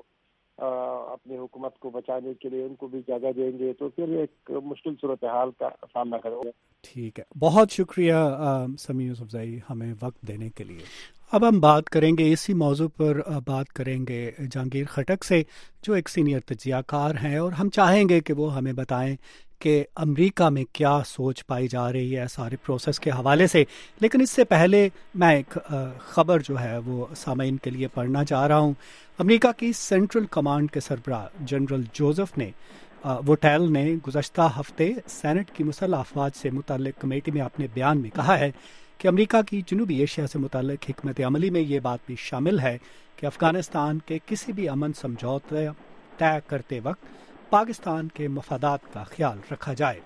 اپنی حکومت کو بچانے کے لیے ان کو بھی جگہ دیں گے، تو پھر ایک مشکل صورتحال کا سامنا کریں گے۔ ٹھیک ہے، بہت شکریہ سمیع یوسفزئی ہمیں وقت دینے کے لیے۔ اب ہم بات کریں گے اسی موضوع پر بات کریں گے جہانگیر خٹک سے، جو ایک سینئر تجزیہ کار ہیں، اور ہم چاہیں گے کہ وہ ہمیں بتائیں کہ امریکہ میں کیا سوچ پائی جا رہی ہے سارے پروسیس کے حوالے سے۔ لیکن اس سے پہلے میں ایک خبر جو ہے وہ سامعین کے لیے پڑھنا چاہ رہا ہوں۔ امریکہ کی سینٹرل کمانڈ کے سربراہ جنرل جوزف نے ووٹیل نے گزشتہ ہفتے سینٹ کی مسلح افواج سے متعلق کمیٹی میں اپنے بیان میں کہا ہے کہ امریکہ کی جنوبی ایشیا سے متعلق حکمت عملی میں یہ بات بھی شامل ہے کہ افغانستان کے کسی بھی امن سمجھوتے طے کرتے وقت پاکستان کے مفادات کا خیال رکھا جائے۔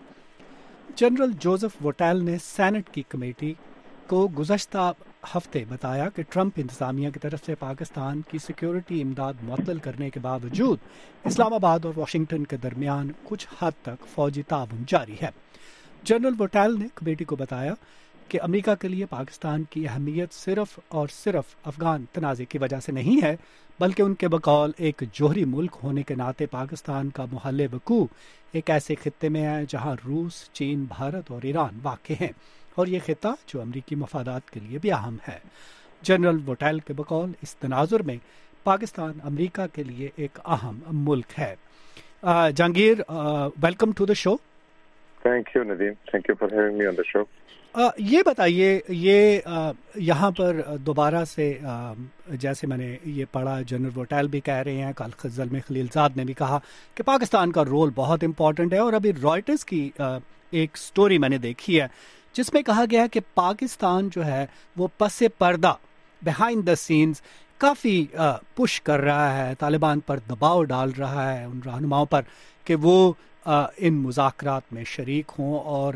جنرل جوزف ووٹیل نے سینٹ کی کمیٹی کو گزشتہ ہفتے بتایا کہ ٹرمپ انتظامیہ کی طرف سے پاکستان کی سیکیورٹی امداد معطل کرنے کے باوجود اسلام آباد اور واشنگٹن کے درمیان کچھ حد تک فوجی تعاون جاری ہے۔ جنرل ووٹیل نے کمیٹی کو بتایا کہ امریکہ کے لیے پاکستان کی اہمیت صرف اور صرف افغان تنازع کی وجہ سے نہیں ہے، بلکہ ان کے بقول ایک جوہری ملک ہونے کے ناطے پاکستان کا محل وقوع ایک ایسے خطے میں ہے جہاں روس، چین، بھارت اور ایران واقع ہیں، اور یہ خطہ جو امریکی مفادات کے لیے بھی اہم ہے۔ جنرل ووٹیل کے بقول اس تناظر میں پاکستان امریکہ کے لیے ایک اہم ملک ہے۔ Jahangir, welcome to the show. Thank you Nadeem, thank you for having me on the show. یہ بتائیے، یہ یہاں پر دوبارہ سے جیسے میں نے یہ پڑھا، جنرل ووٹیل بھی کہہ رہے ہیں، کل زلمے خلیل زاد نے بھی کہا کہ پاکستان کا رول بہت امپورٹنٹ ہے، اور ابھی رائٹرز کی ایک سٹوری میں نے دیکھی ہے جس میں کہا گیا ہے کہ پاکستان جو ہے وہ پس پردہ بیہائنڈ دا سینز کافی پش کر رہا ہے، طالبان پر دباؤ ڈال رہا ہے ان رہنماؤں پر کہ وہ ان مذاکرات میں شریک ہوں، اور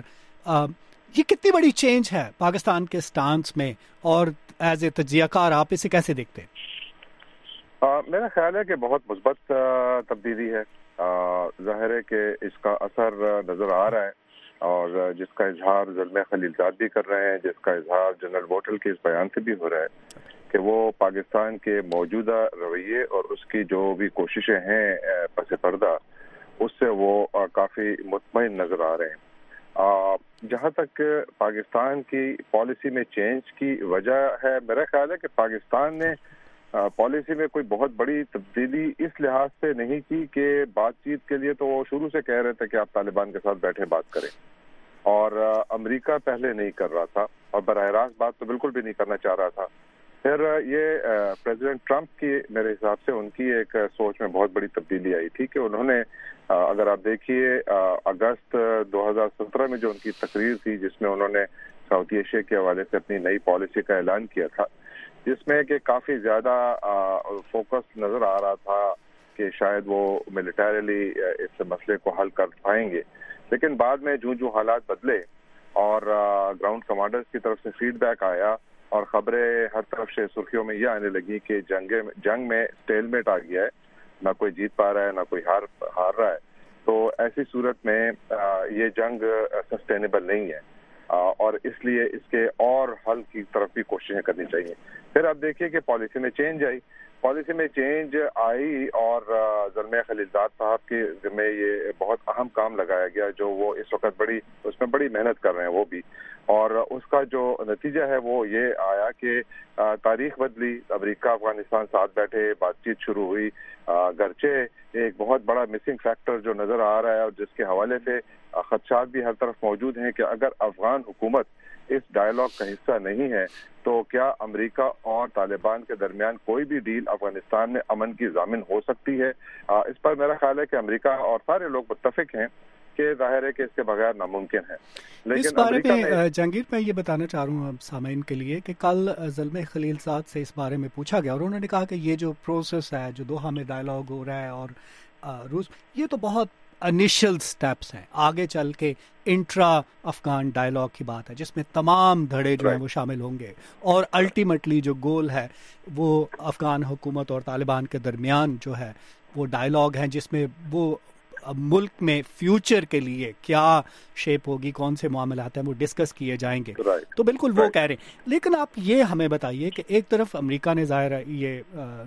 یہ کتنی بڑی چینج ہے پاکستان کے سٹانس میں، اور ایز اے تجزیہ کار آپ اسے کیسے دیکھتے ہیں؟ میرا خیال ہے کہ بہت مثبت تبدیلی ہے، ظاہر ہے کہ اس کا اثر نظر آ رہا ہے، اور جس کا اظہار زلمے خلیل زاد بھی کر رہے ہیں، جس کا اظہار جنرل ووٹل کے اس بیان سے بھی ہو رہا ہے کہ وہ پاکستان کے موجودہ رویے اور اس کی جو بھی کوششیں ہیں پس پردہ، اس سے وہ کافی مطمئن نظر آ رہے ہیں۔ جہاں تک پاکستان کی پالیسی میں چینج کی وجہ ہے، میرا خیال ہے کہ پاکستان نے پالیسی میں کوئی بہت بڑی تبدیلی اس لحاظ سے نہیں کی کہ بات چیت کے لیے تو وہ شروع سے کہہ رہے تھے کہ آپ طالبان کے ساتھ بیٹھے بات کریں، اور امریکہ پہلے نہیں کر رہا تھا، اور براہ راست بات تو بالکل بھی نہیں کرنا چاہ رہا تھا۔ پھر یہ پریزیڈنٹ ٹرمپ کی میرے حساب سے ان کی ایک سوچ میں بہت بڑی تبدیلی آئی تھی کہ انہوں نے، اگر آپ دیکھیے اگست دو ہزار سترہ میں جو ان کی تقریر تھی جس میں انہوں نے ساؤتھ ایشیا کے حوالے سے اپنی نئی پالیسی کا اعلان کیا تھا، جس میں کہ کافی زیادہ فوکس نظر آ رہا تھا کہ شاید وہ ملیٹریلی اس مسئلے کو حل کر پائیں گے، لیکن بعد میں جو جو حالات بدلے اور گراؤنڈ کمانڈرز کی طرف سے فیڈ بیک آیا اور خبریں ہر طرف سے سرخیوں میں یہ آنے لگی کہ جنگ جنگ میں اسٹیل میٹ آ گیا ہے، نہ کوئی جیت پا رہا ہے نہ کوئی ہار ہار رہا ہے، تو ایسی صورت میں یہ جنگ سسٹینیبل نہیں ہے، اور اس لیے اس کے اور حل کی طرف بھی کوششیں کرنی چاہیے۔ پھر آپ دیکھیے کہ پالیسی میں چینج آئی پالیسی میں چینج آئی اور زلمے خلیل زاد صاحب کے ذمہ یہ بہت اہم کام لگایا گیا جو وہ اس وقت بڑی اس میں بڑی محنت کر رہے ہیں وہ بھی، اور اس کا جو نتیجہ ہے وہ یہ آیا کہ تاریخ بدلی، امریکہ افغانستان ساتھ بیٹھے، بات چیت شروع ہوئی، گرچہ ایک بہت بڑا مسنگ فیکٹر جو نظر آ رہا ہے اور جس کے حوالے سے خدشات بھی ہر طرف موجود ہیں کہ اگر افغان حکومت اس ڈائلاگ کا حصہ نہیں ہے تو کیا امریکہ اور طالبان کے درمیان کوئی بھی ڈیل افغانستان میں امن کی ضامن ہو سکتی ہے۔ اس پر میرا خیال ہے کہ امریکہ اور سارے لوگ متفق ہیں کہ ظاہر ہے کہ اس کے بغیر ناممکن ہے. لیکن اس بارے میں جہانگیر میں یہ بتانا چاہ رہا ہوں سامعین کے لیے کہ کل زلمے خلیل زاد سے اس بارے میں پوچھا گیا اور انہوں نے کہا کہ یہ جو پروسیس ہے جو دوحہ میں ڈائلاگ ہو رہا ہے اور روس یہ تو بہت انیشل سٹیپس ہیں, آگے چل کے انٹرا افغان ڈائلاگ کی بات ہے جس میں تمام دھڑے جو ہیں وہ شامل ہوں گے اور الٹیمیٹلی جو گول ہے وہ افغان حکومت اور طالبان کے درمیان جو ہے وہ ڈائلاگ ہیں جس میں وہ ملک میں فیوچر کے لیے کیا شیپ ہوگی, کون سے معاملات ہیں وہ ڈسکس کیے جائیں گے. تو بالکل وہ کہہ رہے ہیں. لیکن آپ یہ ہمیں بتائیے کہ ایک طرف امریکہ نے ظاہر ہے یہ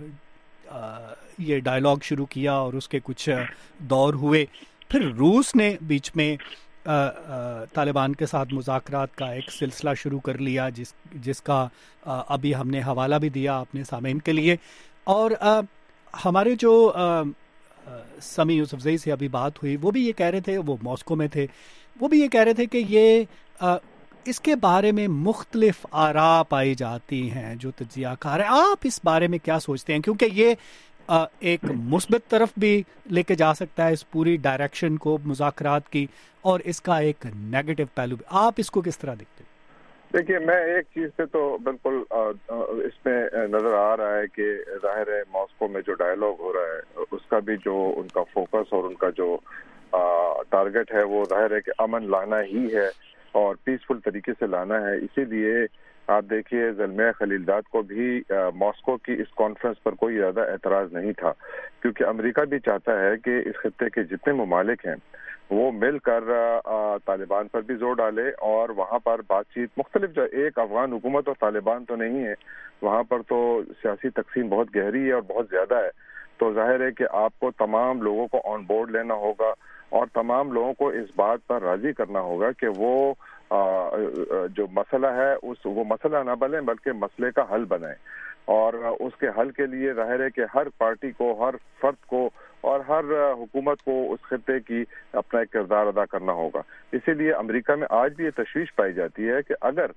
یہ ڈائلاگ شروع کیا اور اس کے کچھ دور ہوئے, پھر روس نے بیچ میں طالبان کے ساتھ مذاکرات کا ایک سلسلہ شروع کر لیا جس جس کا ابھی ہم نے حوالہ بھی دیا اپنے سامعین کے لیے. اور ہمارے جو سمیع یوسفزئی سے ابھی بات ہوئی وہ بھی یہ کہہ رہے تھے, وہ ماسکو میں تھے, وہ بھی یہ کہہ رہے تھے کہ یہ اس کے بارے میں مختلف آراء پائی جاتی ہیں جو تجزیہ کار ہیں. آپ اس بارے میں کیا سوچتے ہیں, کیونکہ یہ ایک مثبت طرف بھی لے کے جا سکتا ہے اس پوری ڈائریکشن کو مذاکرات کی, اور اس کا ایک نیگیٹو پہلو بھی, آپ اس کو کس طرح دیکھتے ہیں؟ دیکھیے میں ایک چیز سے تو بالکل اس میں نظر آ رہا ہے کہ ظاہر ہے ماسکو میں جو ڈائلاگ ہو رہا ہے اس کا بھی جو ان کا فوکس اور ان کا جو ٹارگٹ ہے وہ ظاہر ہے کہ امن لانا ہی ہے اور پیسفل طریقے سے لانا ہے. اسی لیے آپ دیکھیے زلمے خلیل زاد کو بھی ماسکو کی اس کانفرنس پر کوئی زیادہ اعتراض نہیں تھا, کیونکہ امریکہ بھی چاہتا ہے کہ اس خطے کے جتنے ممالک ہیں وہ مل کر طالبان پر بھی زور ڈالے اور وہاں پر بات چیت مختلف, جو ایک افغان حکومت اور طالبان تو نہیں ہے, وہاں پر تو سیاسی تقسیم بہت گہری ہے اور بہت زیادہ ہے. تو ظاہر ہے کہ آپ کو تمام لوگوں کو آن بورڈ لینا ہوگا اور تمام لوگوں کو اس بات پر راضی کرنا ہوگا کہ وہ جو مسئلہ ہے اس وہ مسئلہ نہ بنے بلکہ مسئلے کا حل بنائیں, اور اس کے حل کے لیے ظاہر ہے کہ ہر پارٹی کو, ہر فرد کو اور ہر حکومت کو اس خطے کی اپنا ایک کردار ادا کرنا ہوگا. اسی لیے امریکہ میں آج بھی یہ تشویش پائی جاتی ہے کہ اگر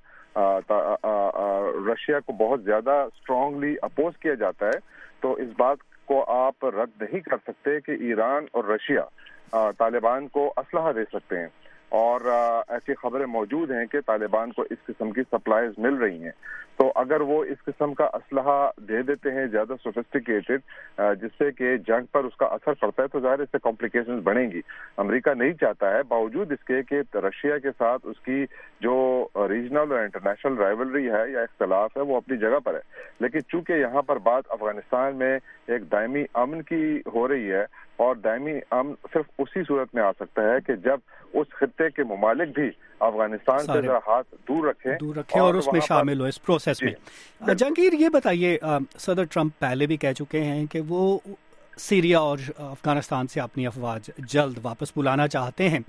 رشیا کو بہت زیادہ اسٹرانگلی اپوز کیا جاتا ہے تو اس بات کو آپ رد نہیں کر سکتے کہ ایران اور رشیا طالبان کو اسلحہ دے سکتے ہیں, اور ایسی خبریں موجود ہیں کہ طالبان کو اس قسم کی سپلائیز مل رہی ہیں. تو اگر وہ اس قسم کا اسلحہ دے دیتے ہیں زیادہ سوفسٹیکیٹڈ جس سے کہ جنگ پر اس کا اثر پڑتا ہے تو ظاہر اس سے کمپلیکیشنز بڑھیں گی. امریکہ نہیں چاہتا ہے باوجود اس کے کہ رشیا کے ساتھ اس کی جو ریجنل اور انٹرنیشنل رائیولری ہے یا اختلاف ہے وہ اپنی جگہ پر ہے, لیکن چونکہ یہاں پر بات افغانستان میں ایک دائمی امن کی ہو رہی ہے اور دائمی امن صرف اسی صورت میں آ سکتا ہے کہ جب اس خطے کے ممالک بھی افغانستان سے ذرا ہاتھ دور رکھیں دور رکھیں اور اس میں شامل ہو اس پروسیس میں. جہانگیر یہ بتائیے, صدر ٹرمپ پہلے بھی کہہ چکے ہیں کہ وہ سیریا اور افغانستان سے اپنی افواج جلد واپس بلانا چاہتے ہیں.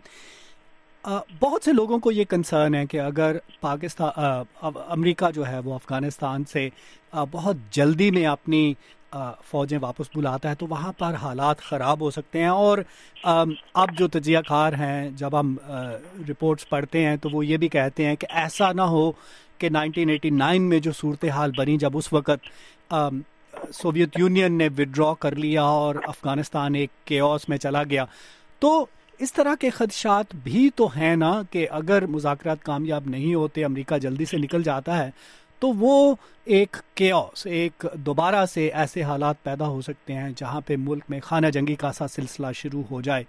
بہت سے لوگوں کو یہ کنسرن ہے کہ اگر پاکستان امریکہ جو ہے وہ افغانستان سے بہت جلدی میں اپنی فوجیں واپس بلاتا ہے تو وہاں پر حالات خراب ہو سکتے ہیں. اور اب جو تجزیہ کار ہیں جب ہم رپورٹس پڑھتے ہیں تو وہ یہ بھی کہتے ہیں کہ ایسا نہ ہو کہ نائنٹین ایٹی نائن میں جو صورتحال بنی جب اس وقت سوویت یونین نے وڈرا کر لیا اور افغانستان ایک کیوس میں چلا گیا, تو اس طرح کے خدشات بھی تو ہیں نا کہ اگر مذاکرات کامیاب نہیں ہوتے, امریکہ جلدی سے نکل جاتا ہے تو وہ ایک کیوس, ایک دوبارہ سے ایسے حالات پیدا ہو سکتے ہیں جہاں پہ ملک میں خانہ جنگی کا سا سلسلہ شروع ہو جائے.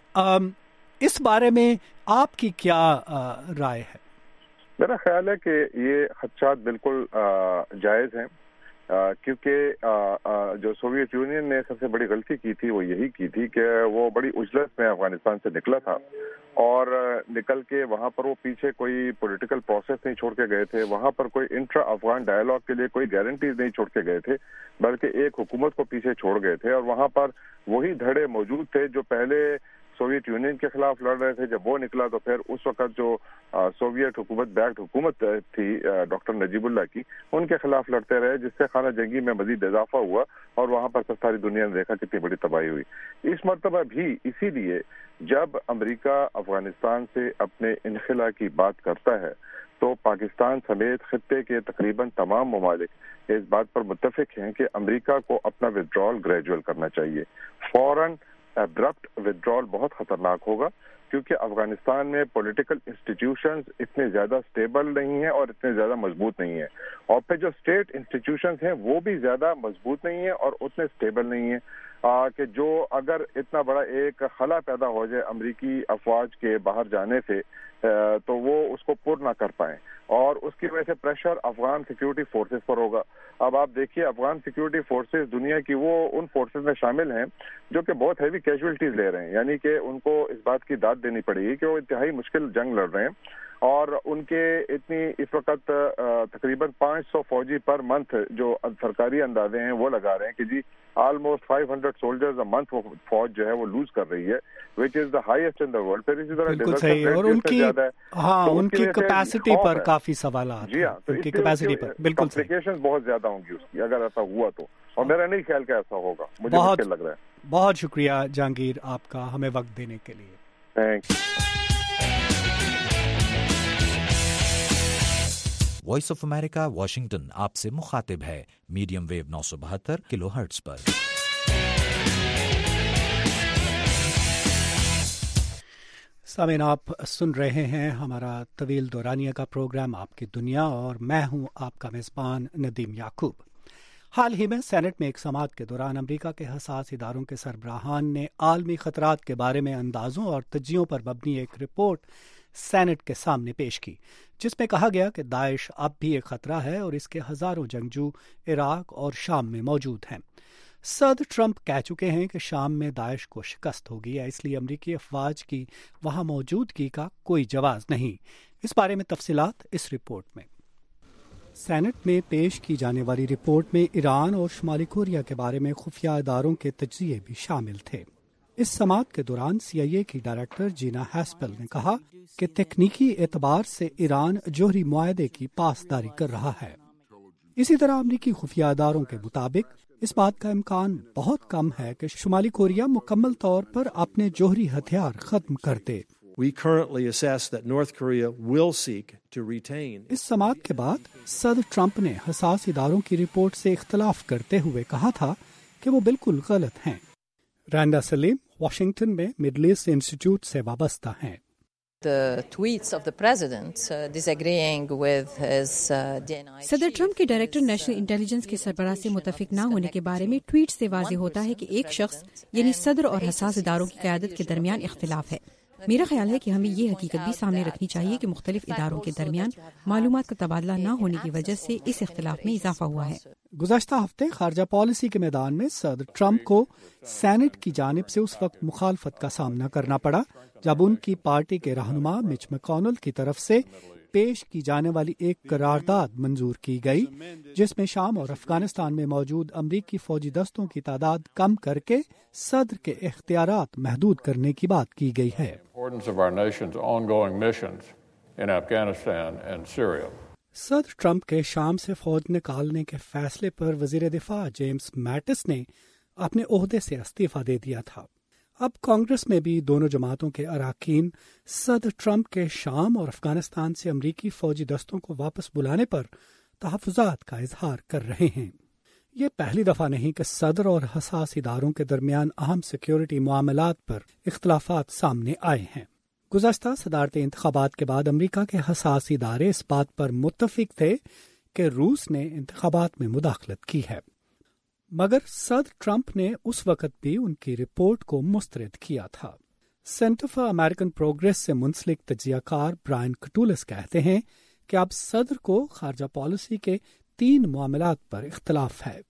اس بارے میں آپ کی کیا رائے ہے؟ میرا خیال ہے کہ یہ خدشات بالکل جائز ہیں, کیونکہ جو سوویت یونین نے سب سے بڑی غلطی کی تھی وہ یہی کی تھی کہ وہ بڑی اجلت میں افغانستان سے نکلا تھا اور نکل کے وہاں پر وہ پیچھے کوئی پولیٹیکل پروسیس نہیں چھوڑ کے گئے تھے, وہاں پر کوئی انٹرا افغان ڈائلاگ کے لیے کوئی گارنٹیز نہیں چھوڑ کے گئے تھے, بلکہ ایک حکومت کو پیچھے چھوڑ گئے تھے. اور وہاں پر وہی دھڑے موجود تھے جو پہلے سوویت یونین کے خلاف لڑ رہے تھے. جب وہ نکلا تو پھر اس وقت جو سوویت حکومت بیکڈ حکومت تھی ڈاکٹر نجیب اللہ کی, ان کے خلاف لڑتے رہے, جس سے خانہ جنگی میں مزید اضافہ ہوا اور وہاں پر ساری دنیا نے دیکھا کتنی بڑی تباہی ہوئی. اس مرتبہ بھی اسی لیے جب امریکہ افغانستان سے اپنے انخلا کی بات کرتا ہے تو پاکستان سمیت خطے کے تقریباً تمام ممالک اس بات پر متفق ہیں کہ امریکہ کو اپنا ودرال گریجول کرنا چاہیے. فوراً ابرپٹ ودرال بہت خطرناک ہوگا، کیونکہ افغانستان میں پولیٹیکل انسٹیٹیوشنز اتنے زیادہ سٹیبل نہیں ہیں اور اتنے زیادہ مضبوط نہیں ہیں، اور پھر جو اسٹیٹ انسٹیٹیوشنز ہیں وہ بھی زیادہ مضبوط نہیں ہیں اور اتنے سٹیبل نہیں ہیں آ, کہ جو اگر اتنا بڑا ایک خلا پیدا ہو جائے امریکی افواج کے باہر جانے سے آ, تو وہ اس کو پر نہ کر پائیں، اور اس کی وجہ سے پریشر افغان سیکیورٹی فورسز پر ہوگا۔ اب آپ دیکھیے افغان سیکیورٹی فورسز دنیا کی وہ ان فورسز میں شامل ہیں جو کہ بہت ہیوی کیجویلٹیز لے رہے ہیں، یعنی کہ ان کو اس بات کی داد دینی پڑے گی کہ وہ انتہائی مشکل جنگ لڑ رہے ہیں، اور ان کے اتنی اس وقت تقریباً پانچ سو فوجی پر منتھ جو سرکاری اندازے ہیں وہ لگا رہے ہیں کہ جی almost five hundred soldiers a month وہ فوج جو ہے وہ لوز کر رہی ہے، وچ از the highest in the world. پھر اسی طرح بالکل صحیح، اور ان کی ہاں ان کی کیپیسٹی پر کافی سوالات، جی ہاں، تو ان کی کیپیسٹی پر بالکل کمپلیکیشنز بہت زیادہ ہوں گی اس کی اگر ایسا ہوا تو، اور میرا نہیں خیال کہ ایسا ہوگا، مجھے مشکل لگ رہا ہے۔ بہت شکریہ جہانگیر آپ کا ہمیں وقت دینے کے لیے، thank you. Voice of America Washington آپ سے مخاطب ہے میڈیم ویو نو سو بہتر کلو ہرٹز پر۔ سامعین، آپ سن رہے ہیں ہمارا طویل دورانیہ کا پروگرام آپ کی دنیا، اور میں ہوں آپ کا میزبان ندیم یعقوب۔ حال ہی میں سینٹ میں ایک سماعت کے دوران امریکہ کے حساس اداروں کے سربراہان نے عالمی خطرات کے بارے میں اندازوں اور تجزیوں پر مبنی ایک رپورٹ سینٹ کے سامنے پیش کی، جس میں کہا گیا کہ داعش اب بھی ایک خطرہ ہے اور اس کے ہزاروں جنگجو عراق اور شام میں موجود ہیں۔ صدر ٹرمپ کہہ چکے ہیں کہ شام میں داعش کو شکست ہوگی ہے، اس لیے امریکی افواج کی وہاں موجودگی کا کوئی جواز نہیں۔ اس بارے میں تفصیلات اس رپورٹ میں۔ سینٹ میں پیش کی جانے والی رپورٹ میں ایران اور شمالی کوریا کے بارے میں خفیہ اداروں کے تجزیے بھی شامل تھے۔ اس سماعت کے دوران سی آئی اے کی ڈائریکٹر جینا ہیسپل نے کہا کہ تکنیکی اعتبار سے ایران جوہری معاہدے کی پاسداری کر رہا ہے۔ اسی طرح امریکی خفیہ اداروں کے مطابق اس بات کا امکان بہت کم ہے کہ شمالی کوریا مکمل طور پر اپنے جوہری ہتھیار ختم کر دے۔ اس سماعت کے بعد صدر ٹرمپ نے حساس اداروں کی رپورٹ سے اختلاف کرتے ہوئے کہا تھا کہ وہ بالکل غلط ہیں۔ رانڈا سلیم واشنگٹن میں مڈل ایسٹ انسٹیٹیوٹ سے وابستہ ہیں۔ صدر ٹرمپ کے ڈائریکٹر نیشنل انٹیلیجنس کے سربراہ سے متفق نہ ہونے کے بارے میں ٹویٹ سے واضح ہوتا ہے کہ ایک شخص یعنی صدر اور حساس اداروں کی قیادت کے درمیان اختلاف ہے۔ میرا خیال ہے کہ ہمیں یہ حقیقت بھی سامنے رکھنی چاہیے کہ مختلف اداروں کے درمیان معلومات کا تبادلہ نہ ہونے کی وجہ سے اس اختلاف میں اضافہ ہوا ہے۔ گزشتہ ہفتے خارجہ پالیسی کے میدان میں صدر ٹرمپ کو سینٹ کی جانب سے اس وقت مخالفت کا سامنا کرنا پڑا جب ان کی پارٹی کے رہنما مچ میکونل کی طرف سے پیش کی جانے والی ایک قرارداد منظور کی گئی، جس میں شام اور افغانستان میں موجود امریکی فوجی دستوں کی تعداد کم کر کے صدر کے اختیارات محدود کرنے کی بات کی گئی ہے۔ صدر ٹرمپ کے شام سے فوج نکالنے کے فیصلے پر وزیر دفاع جیمز میٹس نے اپنے عہدے سے استعفی دے دیا تھا۔ اب کانگریس میں بھی دونوں جماعتوں کے اراکین صدر ٹرمپ کے شام اور افغانستان سے امریکی فوجی دستوں کو واپس بلانے پر تحفظات کا اظہار کر رہے ہیں۔ یہ پہلی دفعہ نہیں کہ صدر اور حساس اداروں کے درمیان اہم سیکیورٹی معاملات پر اختلافات سامنے آئے ہیں۔ گزشتہ صدارتی انتخابات کے بعد امریکہ کے حساس ادارے اس بات پر متفق تھے کہ روس نے انتخابات میں مداخلت کی ہے، مگر صدر ٹرمپ نے اس وقت بھی ان کی رپورٹ کو مسترد کیا تھا۔ سینٹر فار امریکن پروگریس سے منسلک تجزیہ کار برائن کٹولس کہتے ہیں کہ اب صدر کو خارجہ پالیسی کے تین معاملات پر اختلاف ہے۔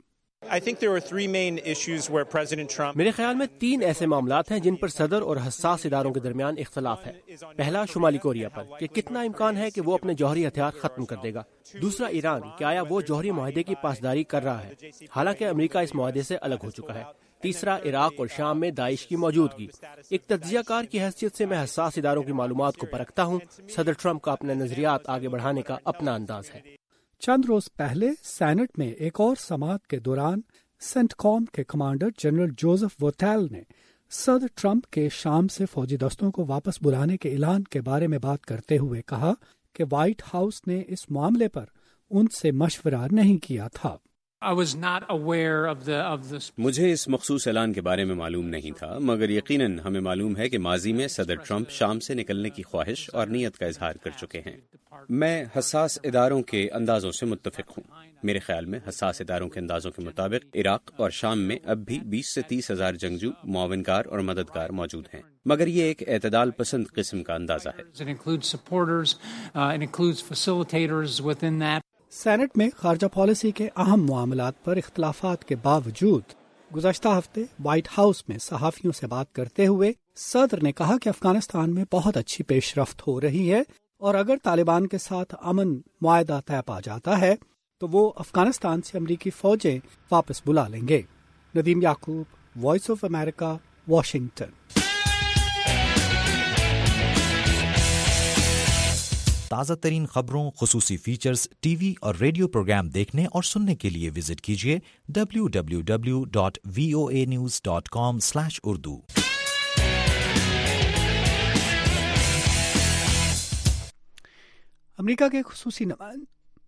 میرے خیال میں تین ایسے معاملات ہیں جن پر صدر اور حساس اداروں کے درمیان اختلاف ہے۔ پہلا شمالی کوریا پر کہ کتنا امکان ہے کہ وہ اپنے جوہری ہتھیار ختم کر دے گا۔ دوسرا ایران کہ آیا وہ جوہری معاہدے کی پاسداری کر رہا ہے حالانکہ امریکہ اس معاہدے سے الگ ہو چکا ہے۔ تیسرا عراق اور شام میں داعش کی موجودگی۔ ایک تجزیہ کار کی حیثیت سے میں حساس اداروں کی معلومات کو پرکھتا ہوں۔ صدر ٹرمپ کا اپنے نظریات آگے بڑھانے کا اپنا انداز ہے۔ چند روز پہلے سینٹ میں ایک اور سماعت کے دوران سینٹ کام کے کمانڈر جنرل جوزف ووٹیل نے صدر ٹرمپ کے شام سے فوجی دستوں کو واپس بلانے کے اعلان کے بارے میں بات کرتے ہوئے کہا کہ وائٹ ہاؤس نے اس معاملے پر ان سے مشورہ نہیں کیا تھا۔ مجھے اس مخصوص اعلان کے بارے میں معلوم نہیں تھا، مگر یقیناً ہمیں معلوم ہے کہ ماضی میں صدر ٹرمپ شام سے نکلنے کی خواہش اور نیت کا اظہار کر چکے ہیں۔ میں حساس اداروں کے اندازوں سے متفق ہوں۔ میرے خیال میں حساس اداروں کے اندازوں کے مطابق عراق اور شام میں اب بھی بیس سے تیس ہزار جنگجو، معاون کار اور مددگار موجود ہیں، مگر یہ ایک اعتدال پسند قسم کا اندازہ ہے۔ سینٹ میں خارجہ پالیسی کے اہم معاملات پر اختلافات کے باوجود گزشتہ ہفتے وائٹ ہاؤس میں صحافیوں سے بات کرتے ہوئے صدر نے کہا کہ افغانستان میں بہت اچھی پیش رفت ہو رہی ہے اور اگر طالبان کے ساتھ امن معاہدہ طے پا جاتا ہے تو وہ افغانستان سے امریکی فوجیں واپس بلا لیں گے۔ Nadeem Yaqoob, Voice of America, Washington. تازہ ترین خبروں، خصوصی فیچرز، ٹی وی اور ریڈیو پروگرام دیکھنے اور سننے کے لیے وزٹ کیجیے W W W dot V O A news dot com slash Urdu. امریکہ کے خصوصی نمائندہ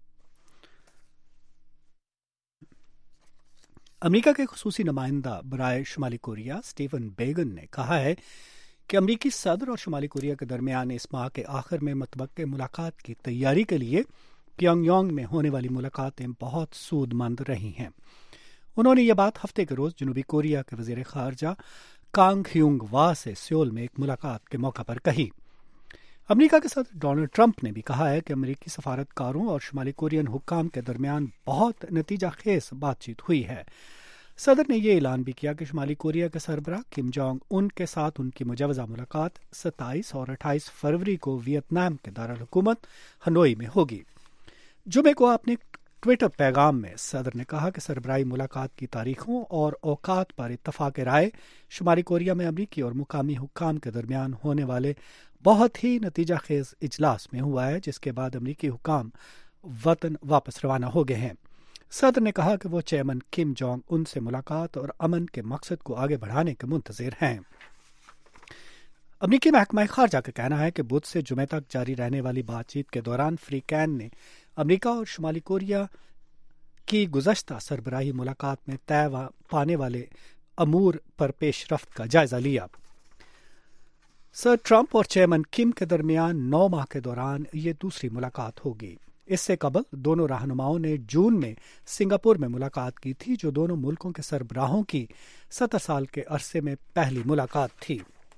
امریکہ کے خصوصی نمائندہ برائے شمالی کوریا سٹیفن بیگن نے کہا ہے کہ امریکی صدر اور شمالی کوریا کے درمیان اس ماہ کے آخر میں متوقع ملاقات کی تیاری کے لیے پیونگ یانگ میں ہونے والی ملاقاتیں بہت سود مند رہی ہیں۔ انہوں نے یہ بات ہفتے کے روز جنوبی کوریا کے وزیر خارجہ کانگ ہیونگ وا سے سیول میں ایک ملاقات کے موقع پر کہی۔ امریکہ کے صدر ڈونلڈ ٹرمپ نے بھی کہا ہے کہ امریکی سفارتکاروں اور شمالی کورین حکام کے درمیان بہت نتیجہ خیز بات چیت ہوئی ہے۔ صدر نے یہ اعلان بھی کیا کہ شمالی کوریا کے سربراہ کم جونگ ان کے ساتھ ان کی مجوزہ ملاقات ستائیس اور اٹھائیس فروری کو ویتنام کے دارالحکومت ہنوئی میں ہوگی۔ جمعے کو اپنے ٹویٹر پیغام میں صدر نے کہا کہ سربراہی ملاقات کی تاریخوں اور اوقات پر اتفاق رائے شمالی کوریا میں امریکی اور مقامی حکام کے درمیان ہونے والے بہت ہی نتیجہ خیز اجلاس میں ہوا ہے، جس کے بعد امریکی حکام وطن واپس روانہ ہو گئے ہیں۔ صدر نے کہا کہ وہ چیئرمین کم جونگ ان سے ملاقات اور امن کے مقصد کو آگے بڑھانے کے منتظر ہیں۔ امریکی محکمہ خارجہ کا کہنا ہے کہ بدھ سے جمعے تک جاری رہنے والی بات چیت کے دوران فری کین نے امریکہ اور شمالی کوریا کی گزشتہ سربراہی ملاقات میں طے پانے والے امور پر پیش رفت کا جائزہ لیا۔ سر ٹرمپ اور چیئرمین کم کے درمیان نو ماہ کے دوران یہ دوسری ملاقات ہوگی۔ اس سے قبل دونوں رہنماؤں نے جون میں سنگاپور میں ملاقات کی تھی، جو دونوں ملکوں کے سربراہوں کی ستر سال کے عرصے میں پہلی ملاقات تھی۔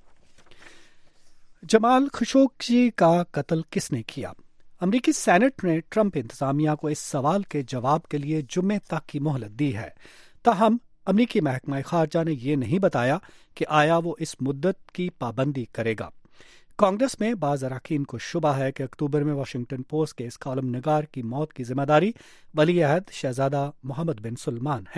جمال خشوگی کا قتل کس نے کیا؟ امریکی سینٹ نے ٹرمپ انتظامیہ کو اس سوال کے جواب کے لیے جمعے تک کی مہلت دی ہے، تاہم امریکی محکمہ خارجہ نے یہ نہیں بتایا کہ آیا وہ اس مدت کی پابندی کرے گا۔ کانگریس میں بعض اراکین کو شبہ ہے کہ اکتوبر میں واشنگٹن پوسٹ کے اس کالم نگار کی موت کی ذمہ داری ولی عہد شہزادہ محمد بن سلمان ہے۔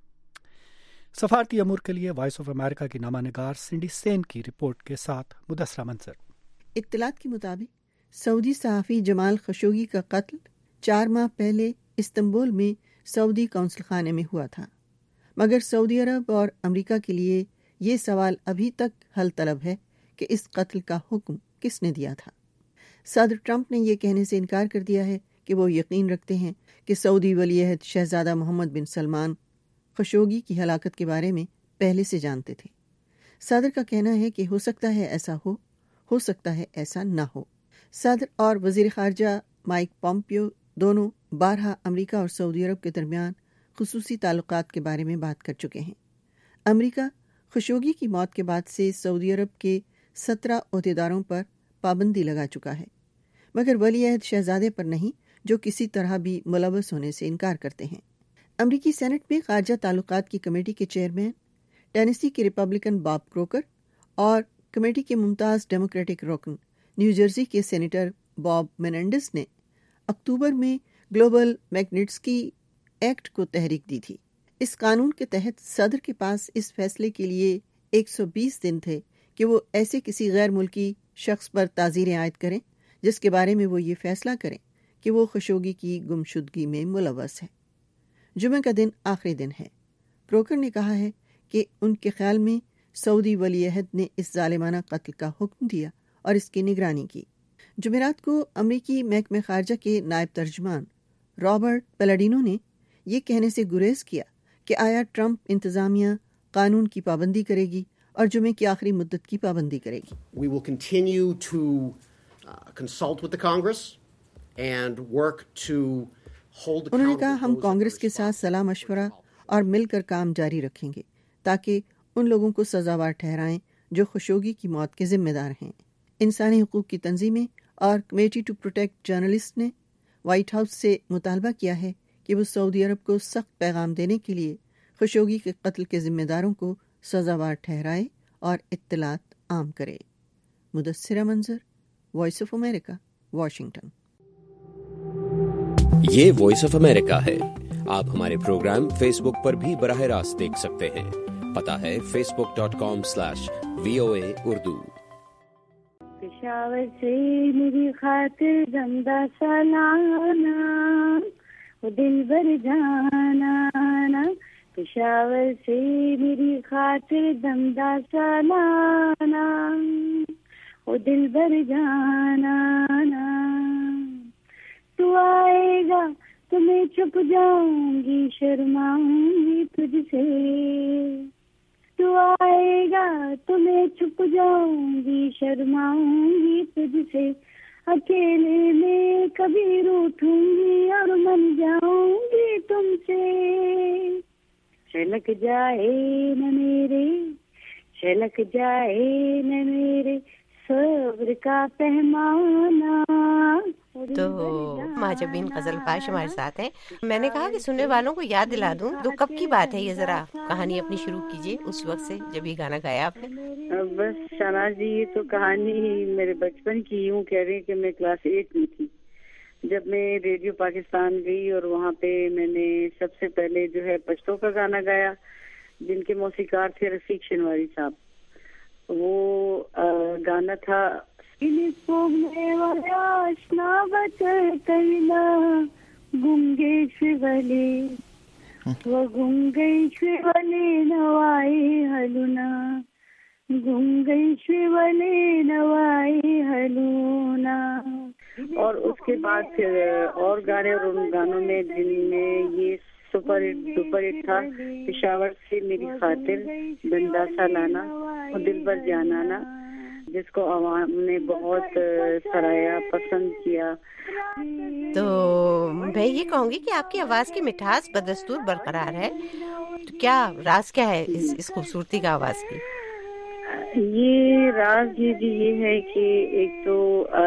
سفارتی امور کے لیے وائس آف امریکہ کی نامہ نگار سنڈی سین کی رپورٹ کے ساتھ مدثرہ منظر۔ اطلاعات کے مطابق سعودی صحافی جمال خشوگی کا قتل چار ماہ پہلے استنبول میں سعودی کونسل خانے میں ہوا تھا، مگر سعودی عرب اور امریکہ کے لیے یہ سوال ابھی تک حل طلب ہے کہ اس قتل کا حکم کس نے دیا تھا۔ صدر ٹرمپ نے یہ کہنے سے انکار کر دیا ہے کہ وہ یقین رکھتے ہیں کہ سعودی ولی عہد شہزادہ محمد بن سلمان خشوگی کی ہلاکت کے بارے میں پہلے سے جانتے تھے۔ صدر کا کہنا ہے کہ ہو سکتا ہے ایسا ہو ہو سکتا ہے ایسا نہ ہو۔ صدر اور وزیر خارجہ مائک پومپیو دونوں بارہا امریکہ اور سعودی عرب کے درمیان خصوصی تعلقات کے بارے میں بات کر چکے ہیں۔ امریکہ خشوگی کی موت کے بعد سے سعودی عرب کے سترہ عہدیداروں پر پابندی لگا چکا ہے، مگر ولی عہد شہزادے پر نہیں، جو کسی طرح بھی ملوث ہونے سے انکار کرتے ہیں۔ امریکی سینٹ میں خارجہ تعلقات کی کمیٹی کے چیئرمین ٹینیسی کے ریپبلکن باب کروکر اور کمیٹی کے ممتاز ڈیموکریٹک رکن نیو جرسی کے سینیٹر باب میننڈس نے اکتوبر میں گلوبل میگنٹسکی ایکٹ کو تحریک دی تھی۔ اس قانون کے تحت صدر کے پاس اس فیصلے کے لیے ایک سو بیس دن تھے کہ وہ ایسے کسی غیر ملکی شخص پر تعزیریں عائد کریں جس کے بارے میں وہ یہ فیصلہ کریں کہ وہ خشوگی کی گمشدگی میں ملوث ہے۔ جمعہ کا دن آخری دن ہے۔ کروکر نے کہا ہے کہ ان کے خیال میں سعودی ولی عہد نے اس ظالمانہ قتل کا حکم دیا اور اس کی نگرانی کی۔ جمعرات کو امریکی محکمہ خارجہ کے نائب ترجمان رابرٹ پیلاڈینو نے یہ کہنے سے گریز کیا کہ آیا ٹرمپ انتظامیہ قانون کی پابندی کرے گی اور جمعے کی آخری مدت کی پابندی کرے گی. We will continue to uh, consult with the Congress and work to hold انہوں نے کہا ہم کانگریس کے ساتھ صلاح مشورہ اور مل کر کام جاری رکھیں گے تاکہ ان لوگوں کو سزاوار ٹھہرائیں جو خشوگی کی موت کے ذمہ دار ہیں. انسانی حقوق کی تنظیمیں اور کمیٹی ٹو پروٹیکٹ جرنلسٹ نے وائٹ ہاؤس سے مطالبہ کیا ہے کہ وہ سعودی عرب کو سخت پیغام دینے کے لیے خشوگی کے قتل کے ذمہ داروں کو سزاوار ٹھہرائے اور اطلاعات عام کرے. Mudassira Manzar, Voice of America, Washington. یہ وائس آف امریکہ ہے. آپ ہمارے پروگرام فیس بک پر بھی براہ راست دیکھ سکتے ہیں. پتہ ہے facebook dot com slash V O A Urdu. Peshawar سے میری خاطر زندہ سالانا وہ دل بر جانا، پشاور سے میری خاطر زندہ سالانا وہ دل بر جانا. تو آئے گا تو میں چھپ جاؤں گی، شرماؤں گی تجھ سے. تو آئے گا تو میں چھپ جاؤں گی، شرماؤں گی تجھ سے. اکیلے میں کبھی روٹھوں گی اور من جاؤں گی تم سے. چھلک جائے نہ میرے، چھلک جائے نہ میرے صبر کا پیمانہ. تو مہاجبین غزل فاش ہمارے ساتھ ہیں. میں نے کہا کہ سننے والوں کو یاد دلا دوں تو کب کی بات ہے یہ، ذرا کہانی اپنی شروع کیجیے اس وقت سے جب یہ گانا گایا آپ نے. بس شاہناز جی یہ تو کہانی میرے بچپن کی، یوں کہہ رہے ہیں کہ میں کلاس ایٹ میں تھی جب میں ریڈیو پاکستان گئی اور وہاں پہ میں نے سب سے پہلے جو ہے پشتو کا گانا گایا جن کے موسیقار تھے رفیق شنواری صاحب. وہ گانا تھا گنگے شیولے وہ گنگے شیولے نوائی ہلونا، گنگے شیولے نوائی ہلونا. اور اس کے بعد پھر اور گانے، اور ان گانوں میں جن میں یہ سپر سپر ہٹ تھا پشاور سے میری خاطر بندہ سالانا اور دل بر جانانا، جس کو عوام نے بہت سراہا، پسند کیا. تو میں یہ کہوں گی کہ آپ کی آواز کی مٹھاس بدستور برقرار ہے، تو کیا راز کیا ہے اس اس خوبصورتی کا آواز کی؟ یہ راز یہ جی یہ ہے کہ ایک تو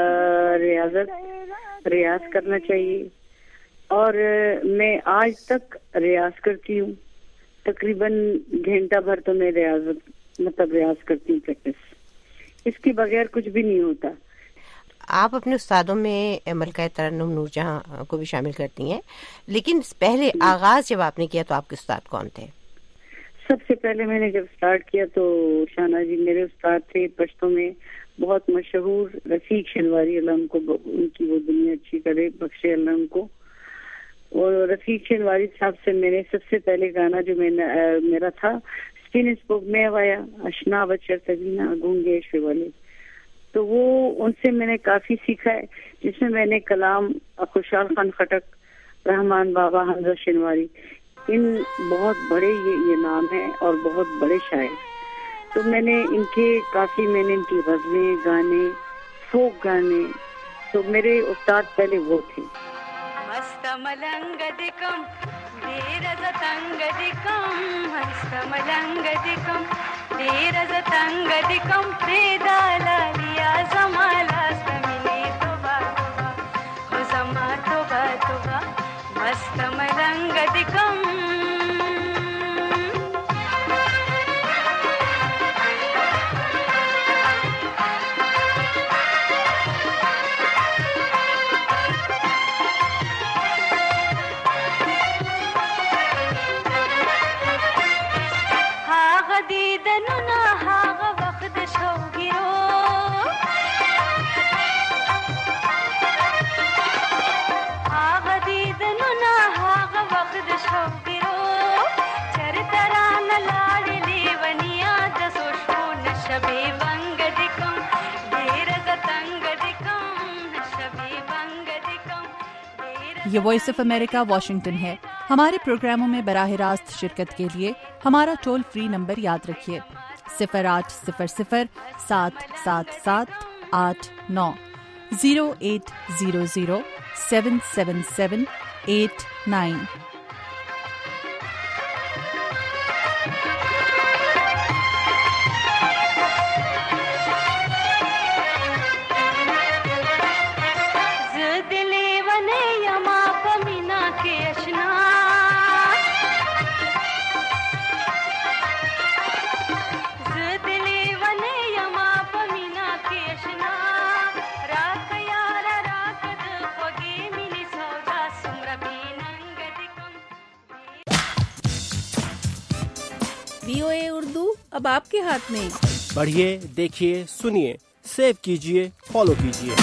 ریاضت، ریاض کرنا چاہیے. اور میں آج تک ریاض کرتی ہوں، تقریباً گھنٹہ بھر تو میں ریاضت مطلب ریاض کرتی ہوں، پریکٹس. اس کے بغیر کچھ بھی نہیں ہوتا. آپ اپنے استادوں میں ملکہ ترنم نور جہاں کو بھی شامل کرتی ہیں، لیکن پہلے آغاز جب آپ نے کیا تو آپ کے استاد کون تھے؟ سب سے پہلے میں نے جب سٹارٹ کیا تو شاہناز جی میرے استاد تھے پشتوں میں بہت مشہور رفیق شنواری، اللہ ان کو ان کی وہ دنیا اچھی کرے، بخشے اللہ ان کو. اور رفیق شنواری صاحب سے میں نے سب سے پہلے گانا جو میں میرا تھا اسپن اسپوک میں وایا اشنا بچر تگینا گونگے شیولے، تو وہ ان سے میں نے کافی سیکھا ہے، جس میں میں نے کلام خوشحال خان خٹک، رحمان بابا، حمزہ شنواری، ان بہت بڑے یہ یہ نام ہیں اور بہت بڑے شاعر. تو میں نے ان کے کافی میں نے ان کی غزلیں، گانے، فوک گانے، تو میرے استاد پہلے وہ تھے. مست ملنگ دکم دیر زتنگ دکم، مست ملنگ دکم دیر زتنگ دکم، پیدا لالیا زمالا سمینی توبا توبا ہو زما توبا توبا، مست ملنگ دکم. یہ وائس آف امریکہ واشنگٹن ہے. ہمارے پروگراموں میں براہ راست شرکت کے لیے ہمارا ٹول فری نمبر یاد رکھیے صفر آٹھ صفر صفر سات سات سات آٹھ نو zero eight zero zero seven seven seven eight nine. V O A Urdu اب آپ کے ہاتھ میں. پڑھیے، دیکھیے، سنیے، سیو کیجیے، فالو کیجیے.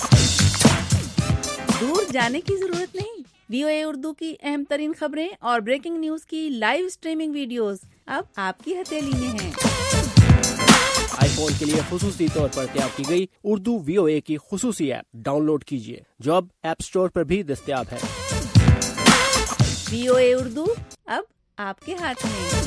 دور جانے کی ضرورت نہیں. وی او اے اردو کی اہم ترین خبریں اور بریکنگ نیوز کی لائیو اسٹریمنگ ویڈیوز اب آپ کی ہتھیلی میں ہیں. آئی فون کے لیے خصوصی طور پر تیار کی گئی اردو وی او اے کی خصوصی ایپ ڈاؤن لوڈ کیجیے جو اب ایپ اسٹور پر بھی دستیاب ہے. وی او اے اردو اب آپ کے ہاتھ میں.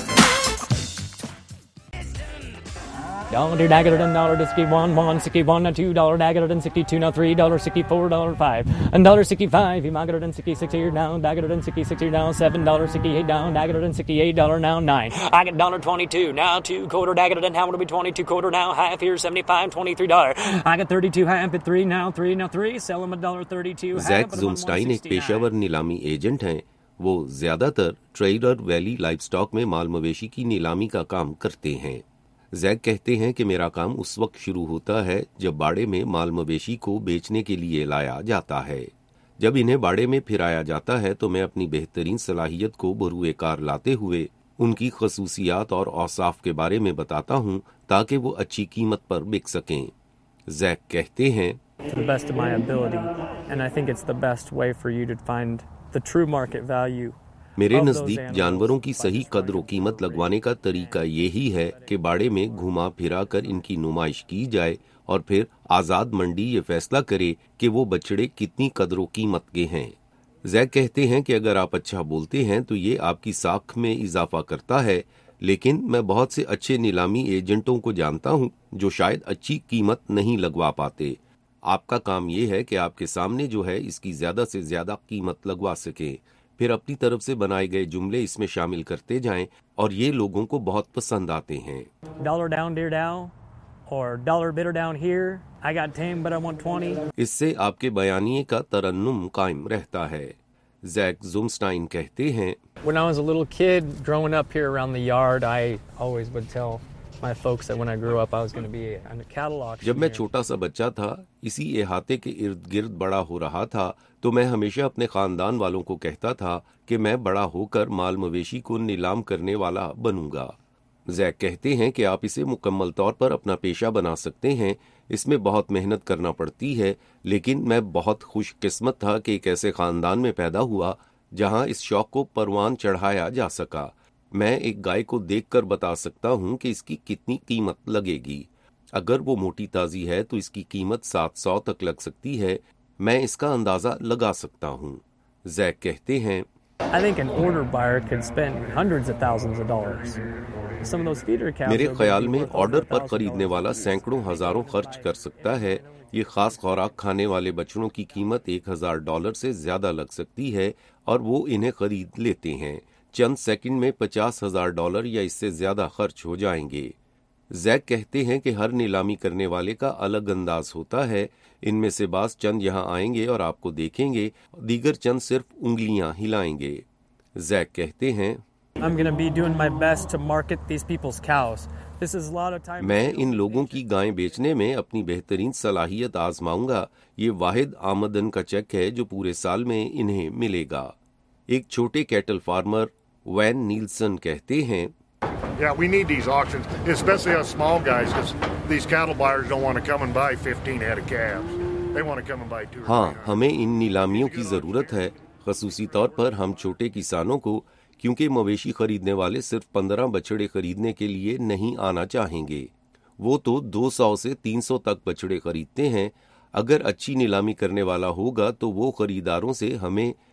Dollar dagger and dollar sixty one one sixty one two dollar dagger and sixty two now three dollar sixty four dollar five and dollar sixty five you market and sixty six here down dagger and sixty six here down seven dollar sixty eight down dagger and sixty eight dollar now nine. I get dollar twenty two now two quarter dagger and how would be twenty two quarter now half here seventy five twenty three dollar. I get thirty two half at three now three now three sell them a dollar thirty two. زیک زومسٹائن ایک پیشہ ور نیلامی agent ہیں. وہ زیادہ تر trader valley life stock میں مال مویشی کی نیلامی کا کام کرتے ہیں. زیک کہتے ہیں کہ میرا کام اس وقت شروع ہوتا ہے جب باڑے میں مال مویشی کو بیچنے کے لیے لایا جاتا ہے. جب انہیں باڑے میں پھرایا جاتا ہے تو میں اپنی بہترین صلاحیت کو بروئے کار لاتے ہوئے ان کی خصوصیات اور اوصاف کے بارے میں بتاتا ہوں تاکہ وہ اچھی قیمت پر بک سکیں. زیک کہتے ہیں To the best of my ability, and I think it's the best way for you to find the true market value. میرے نزدیک جانوروں کی صحیح قدر و قیمت لگوانے کا طریقہ یہی ہے کہ باڑے میں گھما پھرا کر ان کی نمائش کی جائے اور پھر آزاد منڈی یہ فیصلہ کرے کہ وہ بچڑے کتنی قدر و قیمت کے ہیں. زیک کہتے ہیں کہ اگر آپ اچھا بولتے ہیں تو یہ آپ کی ساکھ میں اضافہ کرتا ہے، لیکن میں بہت سے اچھے نیلامی ایجنٹوں کو جانتا ہوں جو شاید اچھی قیمت نہیں لگوا پاتے. آپ کا کام یہ ہے کہ آپ کے سامنے جو ہے اس کی زیادہ سے زیادہ قیمت لگوا سکیں، پھر اپنی طرف سے بنائے گئے جملے اس میں شامل کرتے جائیں اور یہ لوگوں کو بہت پسند آتے ہیں. Dollar down, dear down, or dollar bidder down here. I got ten, but I want twenty. اس سے آپ کے بیانیے کا ترنم قائم رہتا ہے. زیک زومسٹائن کہتے ہیں When I was a little kid growing up here around the yard, I always would tell my folks that when I grew up I was going to be on a cattle auction. جب میں چھوٹا سا بچہ تھا، اسی احاطے کے ارد گرد بڑا ہو رہا تھا، تو میں ہمیشہ اپنے خاندان والوں کو کہتا تھا کہ میں بڑا ہو کر مال مویشی کو نیلام کرنے والا بنوں گا. زیک کہتے ہیں کہ آپ اسے مکمل طور پر اپنا پیشہ بنا سکتے ہیں. اس میں بہت محنت کرنا پڑتی ہے، لیکن میں بہت خوش قسمت تھا کہ ایک ایسے خاندان میں پیدا ہوا جہاں اس شوق کو پروان چڑھایا جا سکا. میں ایک گائے کو دیکھ کر بتا سکتا ہوں کہ اس کی کتنی قیمت لگے گی. اگر وہ موٹی تازی ہے تو اس کی قیمت سات سو تک لگ سکتی ہے. میں اس کا اندازہ لگا سکتا ہوں. زیک کہتے ہیں I think an order buyer could spend hundreds of thousands of dollars. Some of those feeder cows. میرے خیال میں آرڈر پر خریدنے والا سینکڑوں ہزاروں خرچ کر سکتا ہے. یہ خاص خوراک کھانے والے بچڑوں کی قیمت ایک ہزار ڈالر سے زیادہ لگ سکتی ہے اور وہ انہیں خرید لیتے ہیں. چند سیکنڈ میں پچاس ہزار ڈالر یا اس سے زیادہ خرچ ہو جائیں گے. زیک کہتے ہیں کہ ہر نیلامی کرنے والے کا الگ انداز ہوتا ہے. ان میں سے بعض چند یہاں آئیں گے اور آپ کو دیکھیں گے، دیگر چند صرف انگلیاں ہلائیں گے. زیک کہتے ہیں I'm going to be doing my best to market these people's cows. This is a lot of time. میں ان لوگوں کی گائیں بیچنے میں اپنی بہترین صلاحیت آزماؤں گا. یہ واحد آمدن کا چیک ہے جو پورے سال میں انہیں ملے گا. ایک چھوٹے کیٹل فارمر وین نیلسن کہتے ہیں Yeah, we need these auctions, especially us small guys, because these cattle buyers don't want to come and buy fifteen head of calves. They want to come and buy two. ہاں، ہمیں ان نیلامیوں کی ضرورت ہے، خصوصی طور پر ہم چھوٹے کسانوں کو، کیونکہ مویشی خریدنے والے صرف پندرہ بچڑے خریدنے کے لیے نہیں آنا چاہیں گے. وہ تو دو سو سے تین سو تک بچڑے خریدتے ہیں. اگر اچھی نیلامی کرنے والا ہوگا تو وہ خریداروں سے ہمیں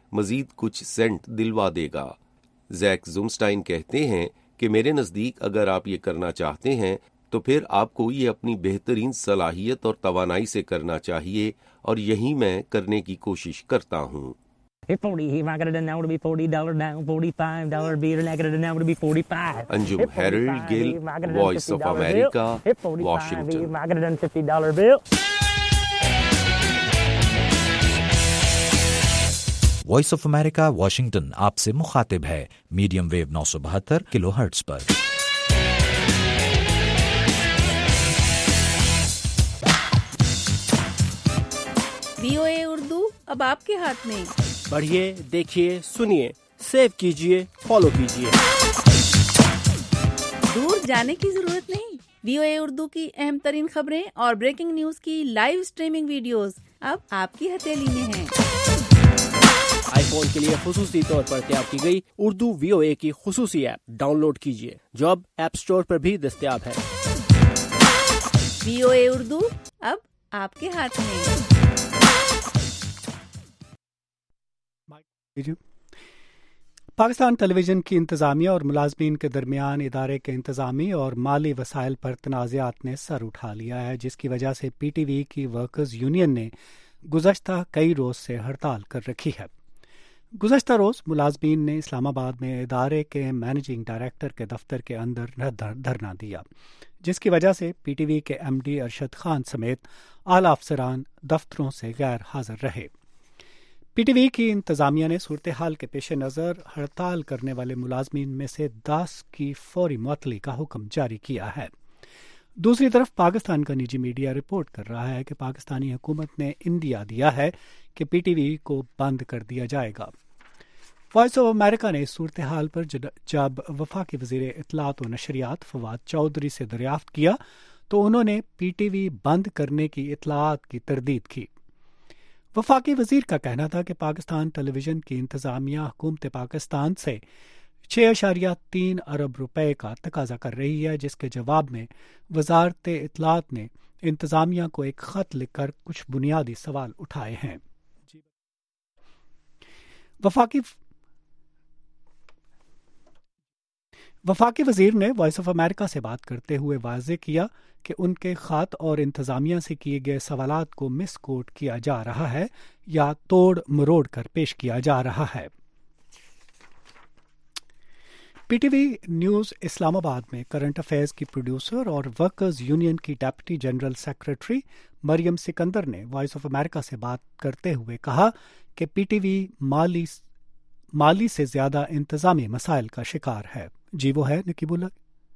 مزید کچھ سینٹ دلوا دے گا۔ زیک زومسٹائن کہتے ہیں کہ میرے نزدیک اگر آپ یہ کرنا چاہتے ہیں تو پھر آپ کو یہ اپنی بہترین صلاحیت اور توانائی سے کرنا چاہیے، اور یہی میں کرنے کی کوشش کرتا ہوں۔ Anjum Harold Gill, Voice of America, Washington. Voice of America Washington آپ سے مخاطب ہے میڈیم ویو نو سو بہتر کلو hertz per. We O A Urdu اب آپ کے ہاتھ میں، پڑھیے، دیکھیے، سنیے، سیو کیجیے، فالو کیجیے۔ دور جانے کی ضرورت نہیں، وی او اے اردو کی اہم ترین خبریں اور بریکنگ نیوز کی لائیو سٹریمنگ ویڈیوز اب آپ کی ہتھیلی میں ہیں۔ آئی فون کے لیے خصوصی طور پر تیار کی گئی اردو وی او اے کی خصوصی ایپ ڈاؤن لوڈ کیجیے، جو اب ایپ سٹور پر بھی دستیاب ہے۔ وی او اے اردو اب آپ کے ہاتھ میں۔ پاکستان ٹیلی ویژن کی انتظامیہ اور ملازمین کے درمیان ادارے کے انتظامی اور مالی وسائل پر تنازعات نے سر اٹھا لیا ہے، جس کی وجہ سے پی ٹی وی کی ورکرز یونین نے گزشتہ کئی روز سے ہڑتال کر رکھی ہے۔ گزشتہ روز ملازمین نے اسلام آباد میں ادارے کے مینیجنگ ڈائریکٹر کے دفتر کے اندر دھرنا دیا، جس کی وجہ سے پی ٹی وی کے ایم ڈی ارشد خان سمیت اعلیٰ افسران دفتروں سے غیر حاضر رہے۔ پی ٹی وی کی انتظامیہ نے صورتحال کے پیش نظر ہڑتال کرنے والے ملازمین میں سے دس کی فوری معطلی کا حکم جاری کیا ہے۔ دوسری طرف پاکستان کا نجی میڈیا رپورٹ کر رہا ہے کہ پاکستانی حکومت نے اندیا دیا ہے کہ پی ٹی وی کو بند کر دیا جائے گا۔ وائس آف امریکہ نے اس صورتحال پر جب وفاقی وزیر اطلاعات و نشریات فواد چودھری سے دریافت کیا تو انہوں نے پی ٹی وی بند کرنے کی اطلاعات کی تردید کی۔ وفاقی وزیر کا کہنا تھا کہ پاکستان ٹیلی ویژن کی انتظامیہ حکومت پاکستان سے چھ اشاریہ تین ارب روپے کا تقاضا کر رہی ہے، جس کے جواب میں وزارت اطلاعات نے انتظامیہ کو ایک خط لکھ کر کچھ بنیادی سوال اٹھائے ہیں۔ وفاقی وفاقی وزیر نے وائس آف امریکہ سے بات کرتے ہوئے واضح کیا کہ ان کے خط اور انتظامیہ سے کیے گئے سوالات کو مس کوٹ کیا جا رہا ہے یا توڑ مروڑ کر پیش کیا جا رہا ہے۔ P T V news Islamabad میں کرنٹ افیئرز کی پروڈیوسر اور ورکرز یونین کی deputy general secretary Maryam Sikandar نے وائس آف امریکہ سے بات کرتے ہوئے کہا کہ پی ٹی وی مالی مالی سے زیادہ انتظامی مسائل کا شکار ہے۔ جی وہ ہے نقیب اللہ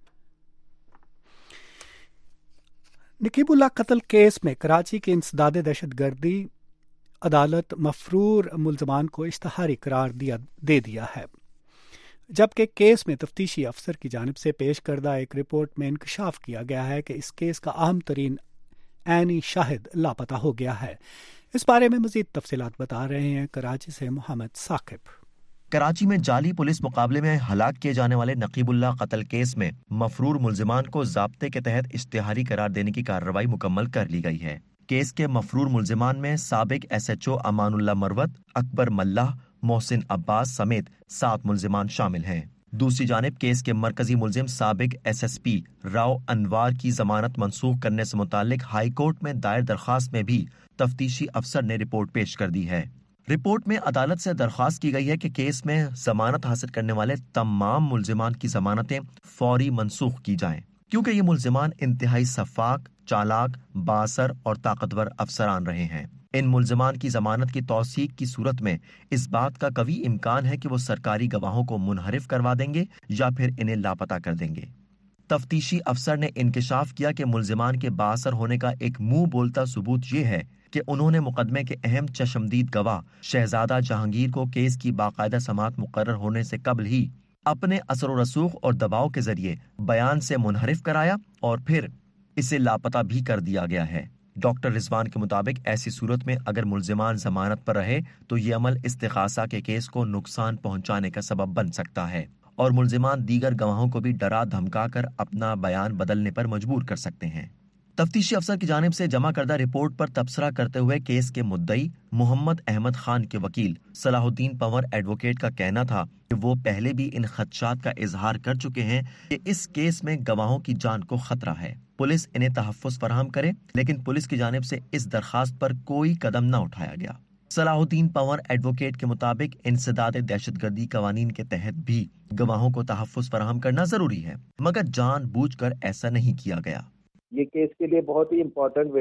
نقیب اللہ قتل کیس میں کراچی کے انسداد دہشت گردی عدالت مفرور ملزمان کو اشتہاری قرار دیا دے دیا ہے، جبکہ کیس میں تفتیشی افسر کی جانب سے پیش کردہ ایک رپورٹ میں انکشاف کیا گیا ہے کہ اس کیس کا اہم ترین عینی شاہد لاپتہ ہو گیا ہے۔ اس بارے میں مزید تفصیلات بتا رہے ہیں کراچی سے محمد ثاقب۔ کراچی میں جعلی پولیس مقابلے میں ہلاک کیے جانے والے نقیب اللہ قتل کیس میں مفرور ملزمان کو ضابطے کے تحت اشتہاری قرار دینے کی کارروائی مکمل کر لی گئی ہے۔ کیس کے مفرور ملزمان میں سابق S H O Aman Ullah مروت، اکبر ملہ، محسن عباس سمیت سات ملزمان شامل ہیں۔ دوسری جانب کیس کے مرکزی ملزم سابق S S P Rao Anwar کی ضمانت منسوخ کرنے سے متعلق ہائی کورٹ میں دائر درخواست میں بھی تفتیشی افسر نے رپورٹ پیش کر دی ہے۔ رپورٹ میں عدالت سے درخواست کی گئی ہے کہ کیس میں ضمانت حاصل کرنے والے تمام ملزمان کی ضمانتیں فوری منسوخ کی جائیں، کیونکہ یہ ملزمان انتہائی شفاق، چالاک، بااثر اور طاقتور افسران رہے ہیں۔ ان ملزمان کی ضمانت کی توثیق کی صورت میں اس بات کا قوی امکان ہے کہ وہ سرکاری گواہوں کو منحرف کروا دیں گے یا پھر انہیں لاپتہ کر دیں گے۔ تفتیشی افسر نے انکشاف کیا کہ ملزمان کے بااثر ہونے کا ایک منہ بولتا ثبوت یہ ہے کہ انہوں نے مقدمے کے اہم چشمدید گواہ شہزادہ جہانگیر کو کیس کی باقاعدہ سماعت مقرر ہونے سے قبل ہی اپنے اثر و رسوخ اور دباؤ کے ذریعے بیان سے منحرف کرایا اور پھر اسے لاپتہ بھی کر دیا گیا ہے۔ ڈاکٹر رضوان کے مطابق ایسی صورت میں اگر ملزمان ضمانت پر رہے تو یہ عمل استغاثہ کے کیس کو نقصان پہنچانے کا سبب بن سکتا ہے اور ملزمان دیگر گواہوں کو بھی ڈرا دھمکا کر اپنا بیان بدلنے پر مجبور کر سکتے ہیں۔ تفتیشی افسر کی جانب سے جمع کردہ رپورٹ پر تبصرہ کرتے ہوئے کیس کے مدعی محمد احمد خان کے وکیل صلاح الدین پنور ایڈوکیٹ کا کہنا تھا کہ وہ پہلے بھی ان خدشات کا اظہار کر چکے ہیں کہ اس کیس میں گواہوں کی جان کو خطرہ ہے، پولیس انہیں تحفظ فراہم کرے، لیکن پولیس کی جانب سے اس درخواست پر کوئی قدم نہ اٹھایا گیا۔ صلاح الدین پنور ایڈوکیٹ کے مطابق انسداد دہشت گردی قوانین کے تحت بھی گواہوں کو تحفظ فراہم کرنا ضروری ہے، مگر جان بوجھ کر ایسا نہیں کیا گیا۔ یہ کیس کے لیے بہت ہی امپورٹنٹ